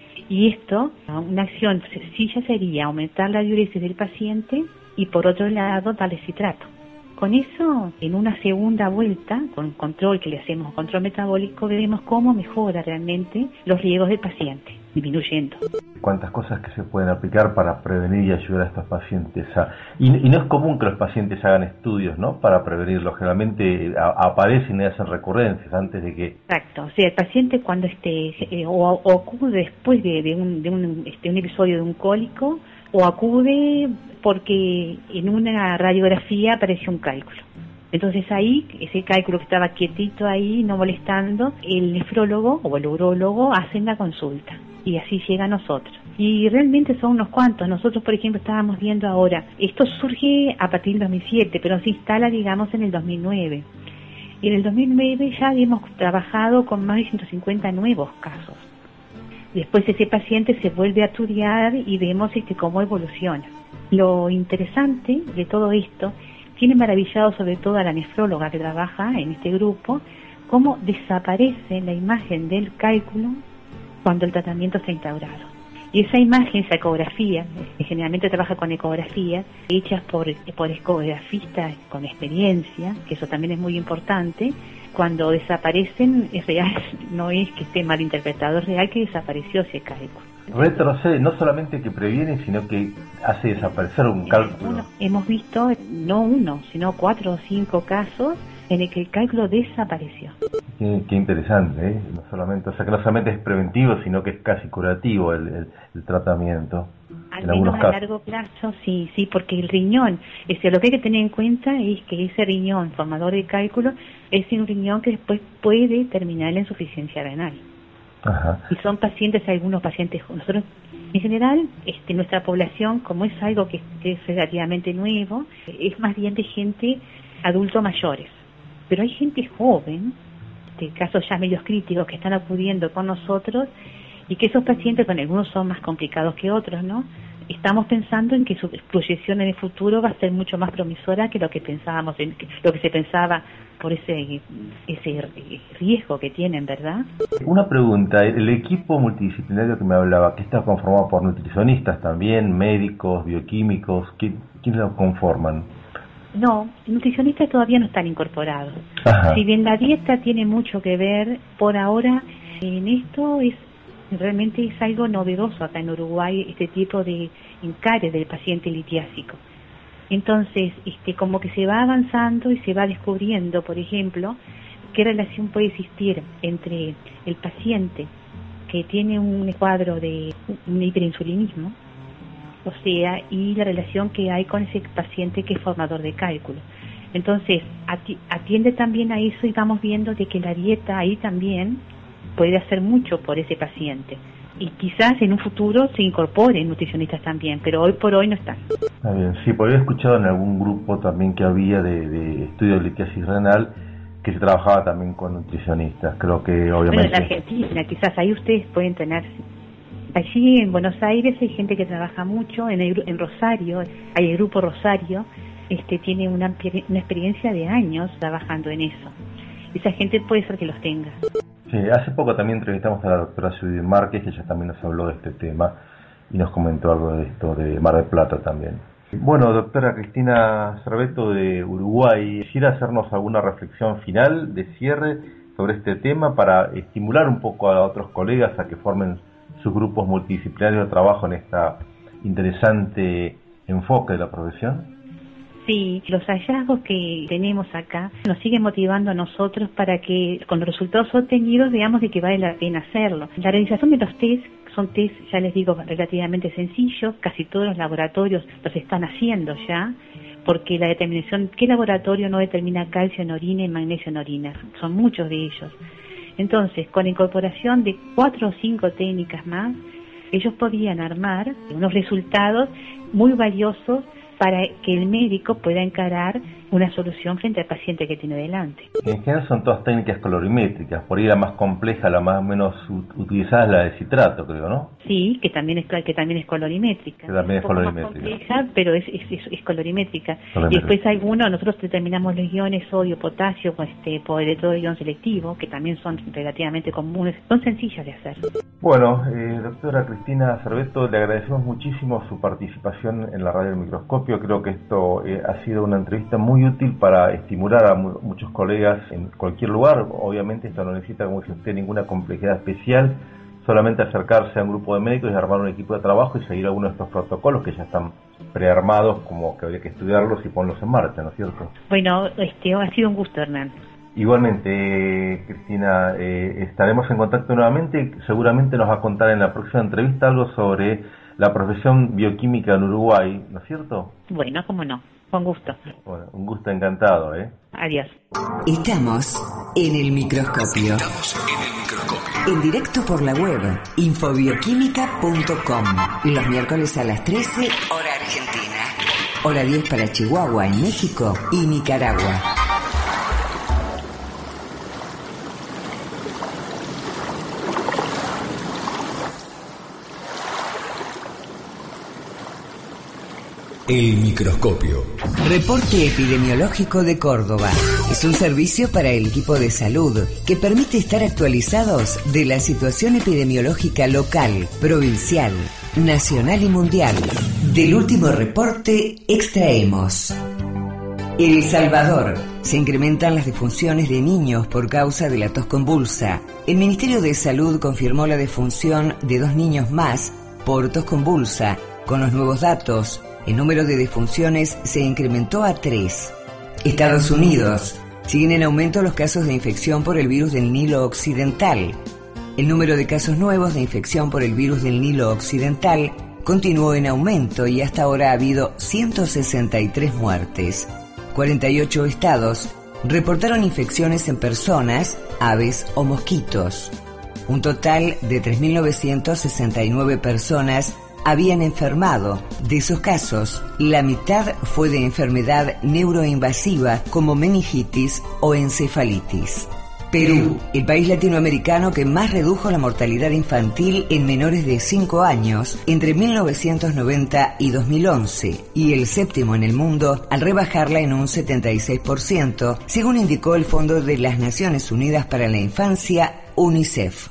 Y esto, una acción sencilla sería aumentar la diuresis del paciente y por otro lado darle citrato. Con eso, en una segunda vuelta, con control que le hacemos, control metabólico, veremos cómo mejora realmente los riesgos del paciente, disminuyendo. Cuántas cosas que se pueden aplicar para prevenir y ayudar a estos pacientes. A, y, y no es común que los pacientes hagan estudios, ¿no? Para prevenirlo. Generalmente a, aparecen y hacen recurrencias antes de que... Exacto. O sea, el paciente cuando esté, eh, o, o acude después de, de, un, de un, este, un episodio de un cólico, o acude porque en una radiografía apareció un cálculo. Entonces ahí, ese cálculo que estaba quietito ahí, no molestando, el nefrólogo o el urólogo hacen la consulta y así llega a nosotros. Y realmente son unos cuantos. Nosotros, por ejemplo, estábamos viendo ahora, esto surge a partir del dos mil siete, pero se instala, digamos, en el dos mil nueve. Y en el dos mil nueve ya hemos trabajado con más de ciento cincuenta nuevos casos. Después ese paciente se vuelve a estudiar y vemos este cómo evoluciona. Lo interesante de todo esto, tiene maravillado sobre todo a la nefróloga que trabaja en este grupo, cómo desaparece la imagen del cálculo cuando el tratamiento está instaurado. Y esa imagen, esa ecografía, que generalmente trabaja con ecografías, hechas por, por ecografistas con experiencia, que eso también es muy importante, cuando desaparecen es real, no es que esté mal interpretado, es real que desapareció ese cálculo. Retrocede, no solamente que previene, sino que hace desaparecer un cálculo. Bueno, hemos visto no uno, sino cuatro o cinco casos en el que el cálculo desapareció. Qué, qué interesante, ¿eh? No solamente, o sea, que no solamente es preventivo, sino que es casi curativo el, el, el tratamiento. Al en menos algunos a casos. largo plazo, sí, sí, porque el riñón, este, lo que hay que tener en cuenta es que ese riñón formador de cálculo es un riñón que después puede terminar la insuficiencia renal. Ajá. Y son pacientes, algunos pacientes, nosotros en general, este, nuestra población, como es algo que, que es relativamente nuevo, es más bien de gente adultos mayores. Pero hay gente joven, de casos ya medios críticos, que están acudiendo con nosotros, y que esos pacientes, bueno, algunos son más complicados que otros, ¿no? Estamos pensando en que su proyección en el futuro va a ser mucho más promisora que lo que pensábamos, en, lo que se pensaba por ese ese riesgo que tienen, ¿verdad? Una pregunta, el equipo multidisciplinario que me hablaba, que está conformado por nutricionistas también, médicos, bioquímicos, ¿quién, quiénes lo conforman? No, nutricionistas todavía no están incorporados. Ajá. Si bien la dieta tiene mucho que ver, por ahora en esto es realmente es algo novedoso acá en Uruguay, este tipo de encare del paciente litiásico. Entonces, este, como que se va avanzando y se va descubriendo, por ejemplo, qué relación puede existir entre el paciente que tiene un cuadro de un hiperinsulinismo, o sea, y la relación que hay con ese paciente que es formador de cálculo. Entonces, atiende también a eso y vamos viendo de que la dieta ahí también puede hacer mucho por ese paciente. Y quizás en un futuro se incorporen nutricionistas también, pero hoy por hoy no están. Está bien, sí, porque he escuchado en algún grupo también que había de, de estudio de litiasis renal que se trabajaba también con nutricionistas. Creo que obviamente... Bueno, en Argentina, quizás ahí ustedes pueden tener... Allí en Buenos Aires hay gente que trabaja mucho, en, el, en Rosario, hay el grupo Rosario, este tiene una, una experiencia de años trabajando en eso. Esa gente puede ser que los tenga. Sí, hace poco también entrevistamos a la doctora Judith Márquez, que ella también nos habló de este tema y nos comentó algo de esto de Mar del Plata también. Bueno, doctora Cristina Cerveto de Uruguay, ¿quisiera hacernos alguna reflexión final de cierre sobre este tema para estimular un poco a otros colegas a que formen sus grupos multidisciplinarios de trabajo en esta interesante enfoque de la profesión? Sí, los hallazgos que tenemos acá nos siguen motivando a nosotros para que con los resultados obtenidos veamos de que vale la pena hacerlo. La realización de los test son test, ya les digo, relativamente sencillos, casi todos los laboratorios los están haciendo ya, porque la determinación, ¿qué laboratorio no determina calcio en orina y magnesio en orina? Son muchos de ellos. Entonces, con la incorporación de cuatro o cinco técnicas más, ellos podían armar unos resultados muy valiosos para que el médico pueda encarar una solución frente al paciente que tiene delante. En general son todas técnicas colorimétricas, por ahí la más compleja, la más menos utilizada es la de citrato, creo, ¿no? Sí, que también es que también es colorimétrica. Que también es, un poco colorimétrica. Más compleja, pero es, es, es, es colorimétrica. colorimétrica. Y después algunos, nosotros determinamos los iones sodio, potasio, este, por electrodo ion selectivo, que también son relativamente comunes, son sencillas de hacer. Bueno, eh, doctora Cristina Cerveto, le agradecemos muchísimo su participación en la radio del microscopio. Creo que esto eh, ha sido una entrevista muy útil para estimular a mu- muchos colegas en cualquier lugar. Obviamente esto no necesita, como dice usted, ninguna complejidad especial, solamente acercarse a un grupo de médicos y armar un equipo de trabajo y seguir algunos de estos protocolos que ya están prearmados, como que habría que estudiarlos y ponerlos en marcha, ¿no es cierto? Bueno, este, ha sido un gusto, Hernán. Igualmente, eh, Cristina, eh, estaremos en contacto nuevamente. Seguramente nos va a contar en la próxima entrevista algo sobre la profesión bioquímica en Uruguay, ¿no es cierto? Bueno, cómo no, con gusto. Bueno, un gusto encantado, ¿eh? Adiós. Estamos en el microscopio. Estamos en el microscopio. En directo por la web, infobioquímica punto com. Los miércoles a las trece, hora argentina. Hora diez para Chihuahua, en México y Nicaragua. El microscopio. Reporte epidemiológico de Córdoba. Es un servicio para el equipo de salud que permite estar actualizados de la situación epidemiológica local, provincial, nacional y mundial. Del último reporte extraemos: El Salvador. Se incrementan las defunciones de niños por causa de la tos convulsa. El Ministerio de Salud confirmó la defunción de dos niños más por tos convulsa. Con los nuevos datos, el número de defunciones se incrementó a tres. Estados Unidos. Siguen en aumento los casos de infección por el virus del Nilo Occidental. El número de casos nuevos de infección por el virus del Nilo Occidental continuó en aumento y hasta ahora ha habido ciento sesenta y tres muertes. cuarenta y ocho estados reportaron infecciones en personas, aves o mosquitos. Un total de tres mil novecientas sesenta y nueve personas habían enfermado. De esos casos, la mitad fue de enfermedad neuroinvasiva como meningitis o encefalitis. Perú, el país latinoamericano que más redujo la mortalidad infantil en menores de cinco años entre mil novecientos noventa y dos mil once, y el séptimo en el mundo al rebajarla en un setenta y seis por ciento, según indicó el Fondo de las Naciones Unidas para la Infancia, UNICEF.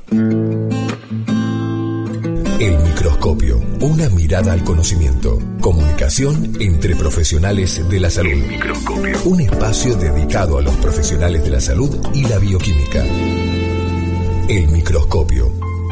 El microscopio, una mirada al conocimiento. Comunicación entre profesionales de la salud. El microscopio. Un espacio dedicado a los profesionales de la salud y la bioquímica. El microscopio.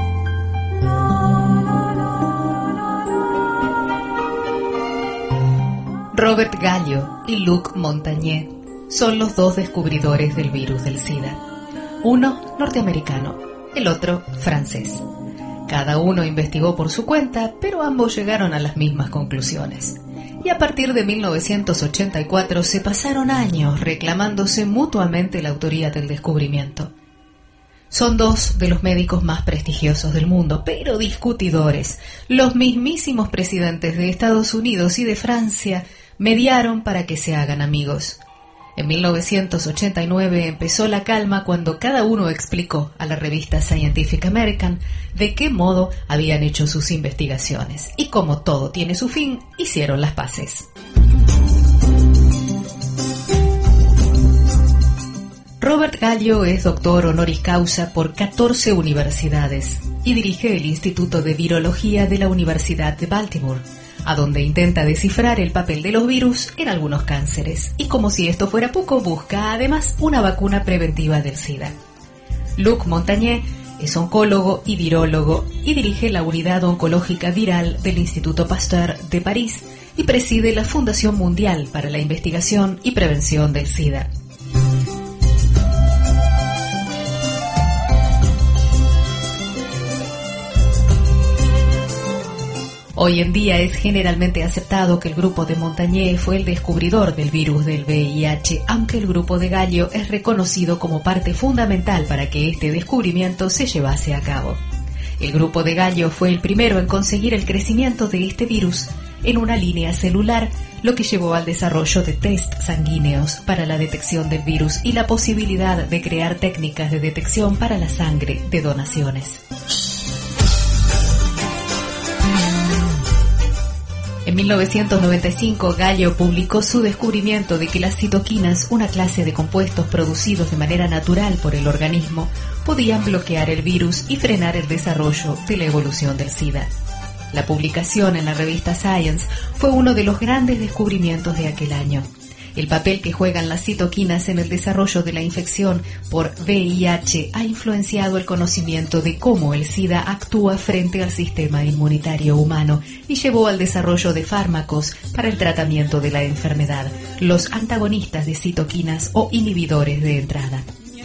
Robert Gallo y Luc Montagnier son los dos descubridores del virus del SIDA. Uno norteamericano, el otro francés. Cada uno investigó por su cuenta, pero ambos llegaron a las mismas conclusiones. Y a partir de mil novecientos ochenta y cuatro se pasaron años reclamándose mutuamente la autoría del descubrimiento. Son dos de los médicos más prestigiosos del mundo, pero discutidores. Los mismísimos presidentes de Estados Unidos y de Francia mediaron para que se hagan amigos. En mil novecientos ochenta y nueve empezó la calma cuando cada uno explicó a la revista Scientific American de qué modo habían hecho sus investigaciones. Y como todo tiene su fin, hicieron las paces. Robert Gallo es doctor honoris causa por catorce universidades y dirige el Instituto de Virología de la Universidad de Baltimore, a donde intenta descifrar el papel de los virus en algunos cánceres. Y como si esto fuera poco, busca además una vacuna preventiva del SIDA. Luc Montagnier es oncólogo y virólogo y dirige la unidad oncológica viral del Instituto Pasteur de París y preside la Fundación Mundial para la Investigación y Prevención del SIDA. Hoy en día es generalmente aceptado que el grupo de Montagnier fue el descubridor del virus del V I H, aunque el grupo de Gallo es reconocido como parte fundamental para que este descubrimiento se llevase a cabo. El grupo de Gallo fue el primero en conseguir el crecimiento de este virus en una línea celular, lo que llevó al desarrollo de test sanguíneos para la detección del virus y la posibilidad de crear técnicas de detección para la sangre de donaciones. En mil novecientos noventa y cinco, Gallo publicó su descubrimiento de que las citoquinas, una clase de compuestos producidos de manera natural por el organismo, podían bloquear el virus y frenar el desarrollo de la evolución del SIDA. La publicación en la revista Science fue uno de los grandes descubrimientos de aquel año. El papel que juegan las citoquinas en el desarrollo de la infección por V I H ha influenciado el conocimiento de cómo el SIDA actúa frente al sistema inmunitario humano y llevó al desarrollo de fármacos para el tratamiento de la enfermedad, los antagonistas de citoquinas o inhibidores de entrada.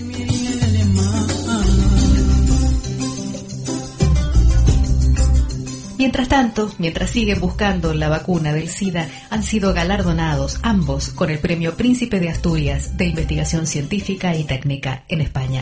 Mientras tanto, mientras siguen buscando la vacuna del SIDA, han sido galardonados ambos con el Premio Príncipe de Asturias de Investigación Científica y Técnica en España.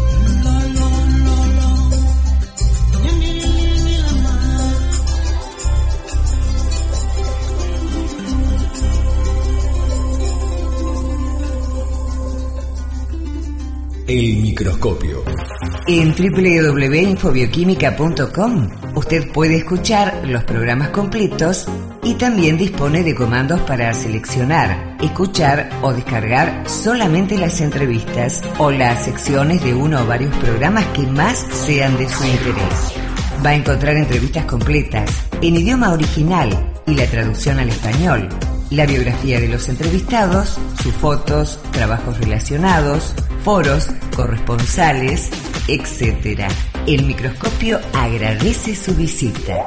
El microscopio. En doble u doble u doble u punto infobioquímica punto com usted puede escuchar los programas completos y también dispone de comandos para seleccionar, escuchar o descargar solamente las entrevistas o las secciones de uno o varios programas que más sean de su interés. Va a encontrar entrevistas completas en idioma original y la traducción al español, la biografía de los entrevistados, sus fotos, trabajos relacionados, foros, corresponsales, etcétera. El microscopio agradece su visita.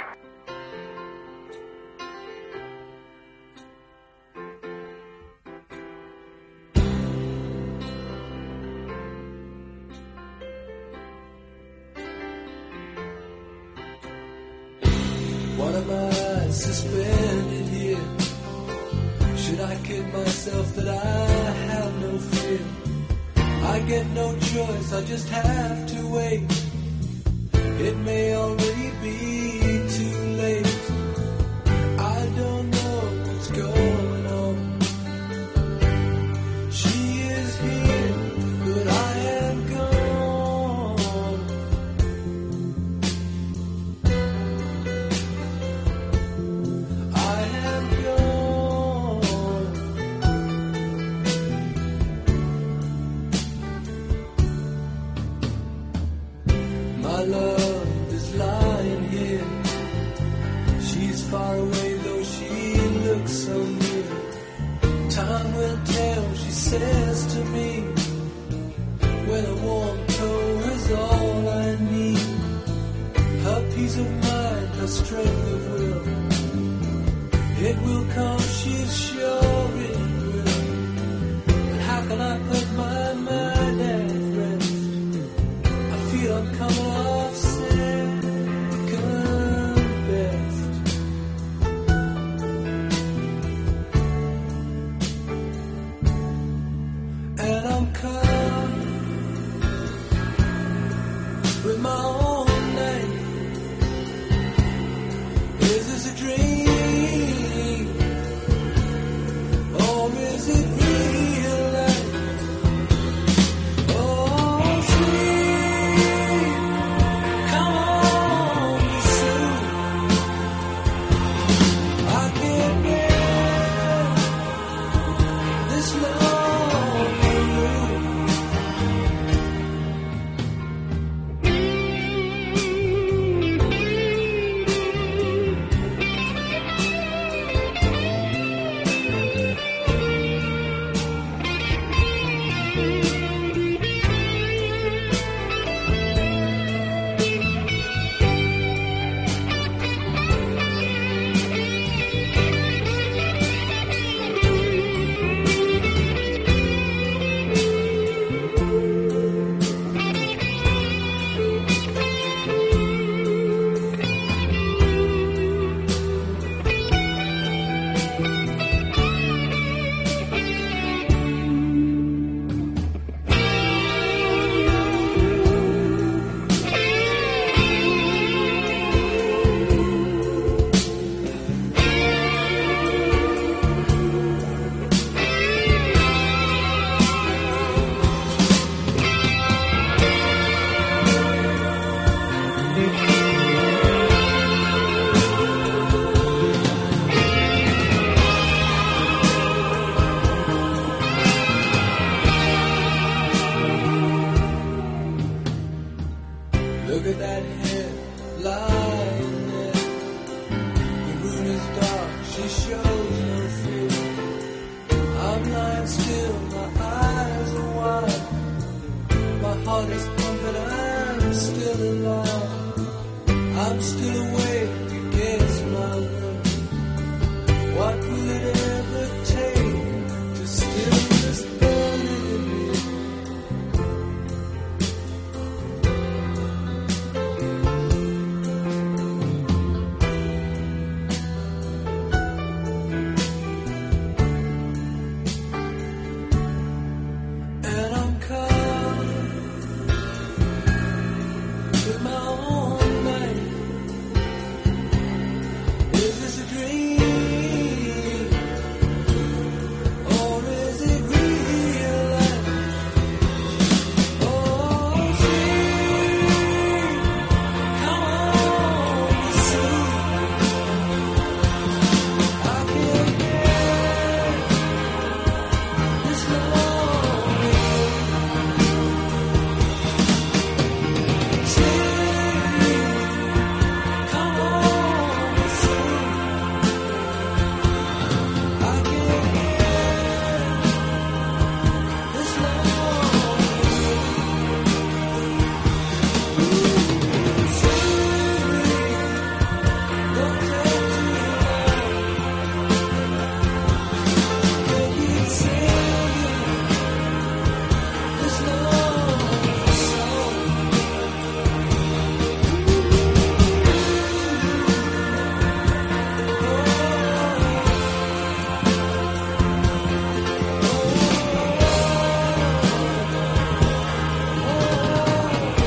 What am I suspended here? Should I kid myself that I have no fear? I get no choice, I just have to wait. It may already be too late. I don't know what's going on. She is here, but I am gone. I am gone. My love is lying here. She's far away though she looks so near. Time will tell, she says to me, when a warm toe is all I need. Her peace of mind, her strength of will, it will come, she's sure it will. But how can I put my mind at rest? I feel I'm coming off second best. And I'm caught with my own name. Is this a dream? Or is it real life? Oh, sweet, come on, be soon. I can't bear this lonely room. Look at that head lying there. The moon is dark, she shows no fear. I'm lying still, my eyes are wide. My heart is pumping, I'm still alive. I'm still awake against my will. What will it ever take to still this burning in me? And I'm caught with my own name.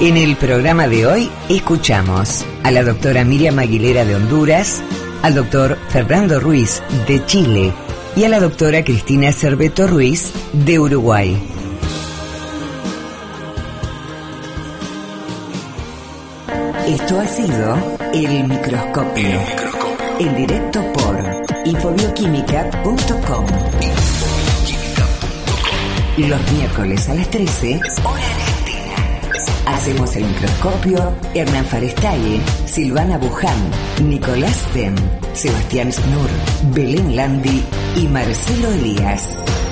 En el programa de hoy escuchamos a la doctora Miriam Aguilera de Honduras, al doctor Fernando Ruiz de Chile y a la doctora Cristina Cerveto Ruiz de Uruguay. Esto ha sido El Microscopio, El Microscopio. En directo por infobioquímica punto com. Los miércoles a las trece, hora argentina. Hacemos El Microscopio Hernán Farestalle, Silvana Buján, Nicolás Ben, Sebastián Snur, Belén Landi y Marcelo Elías.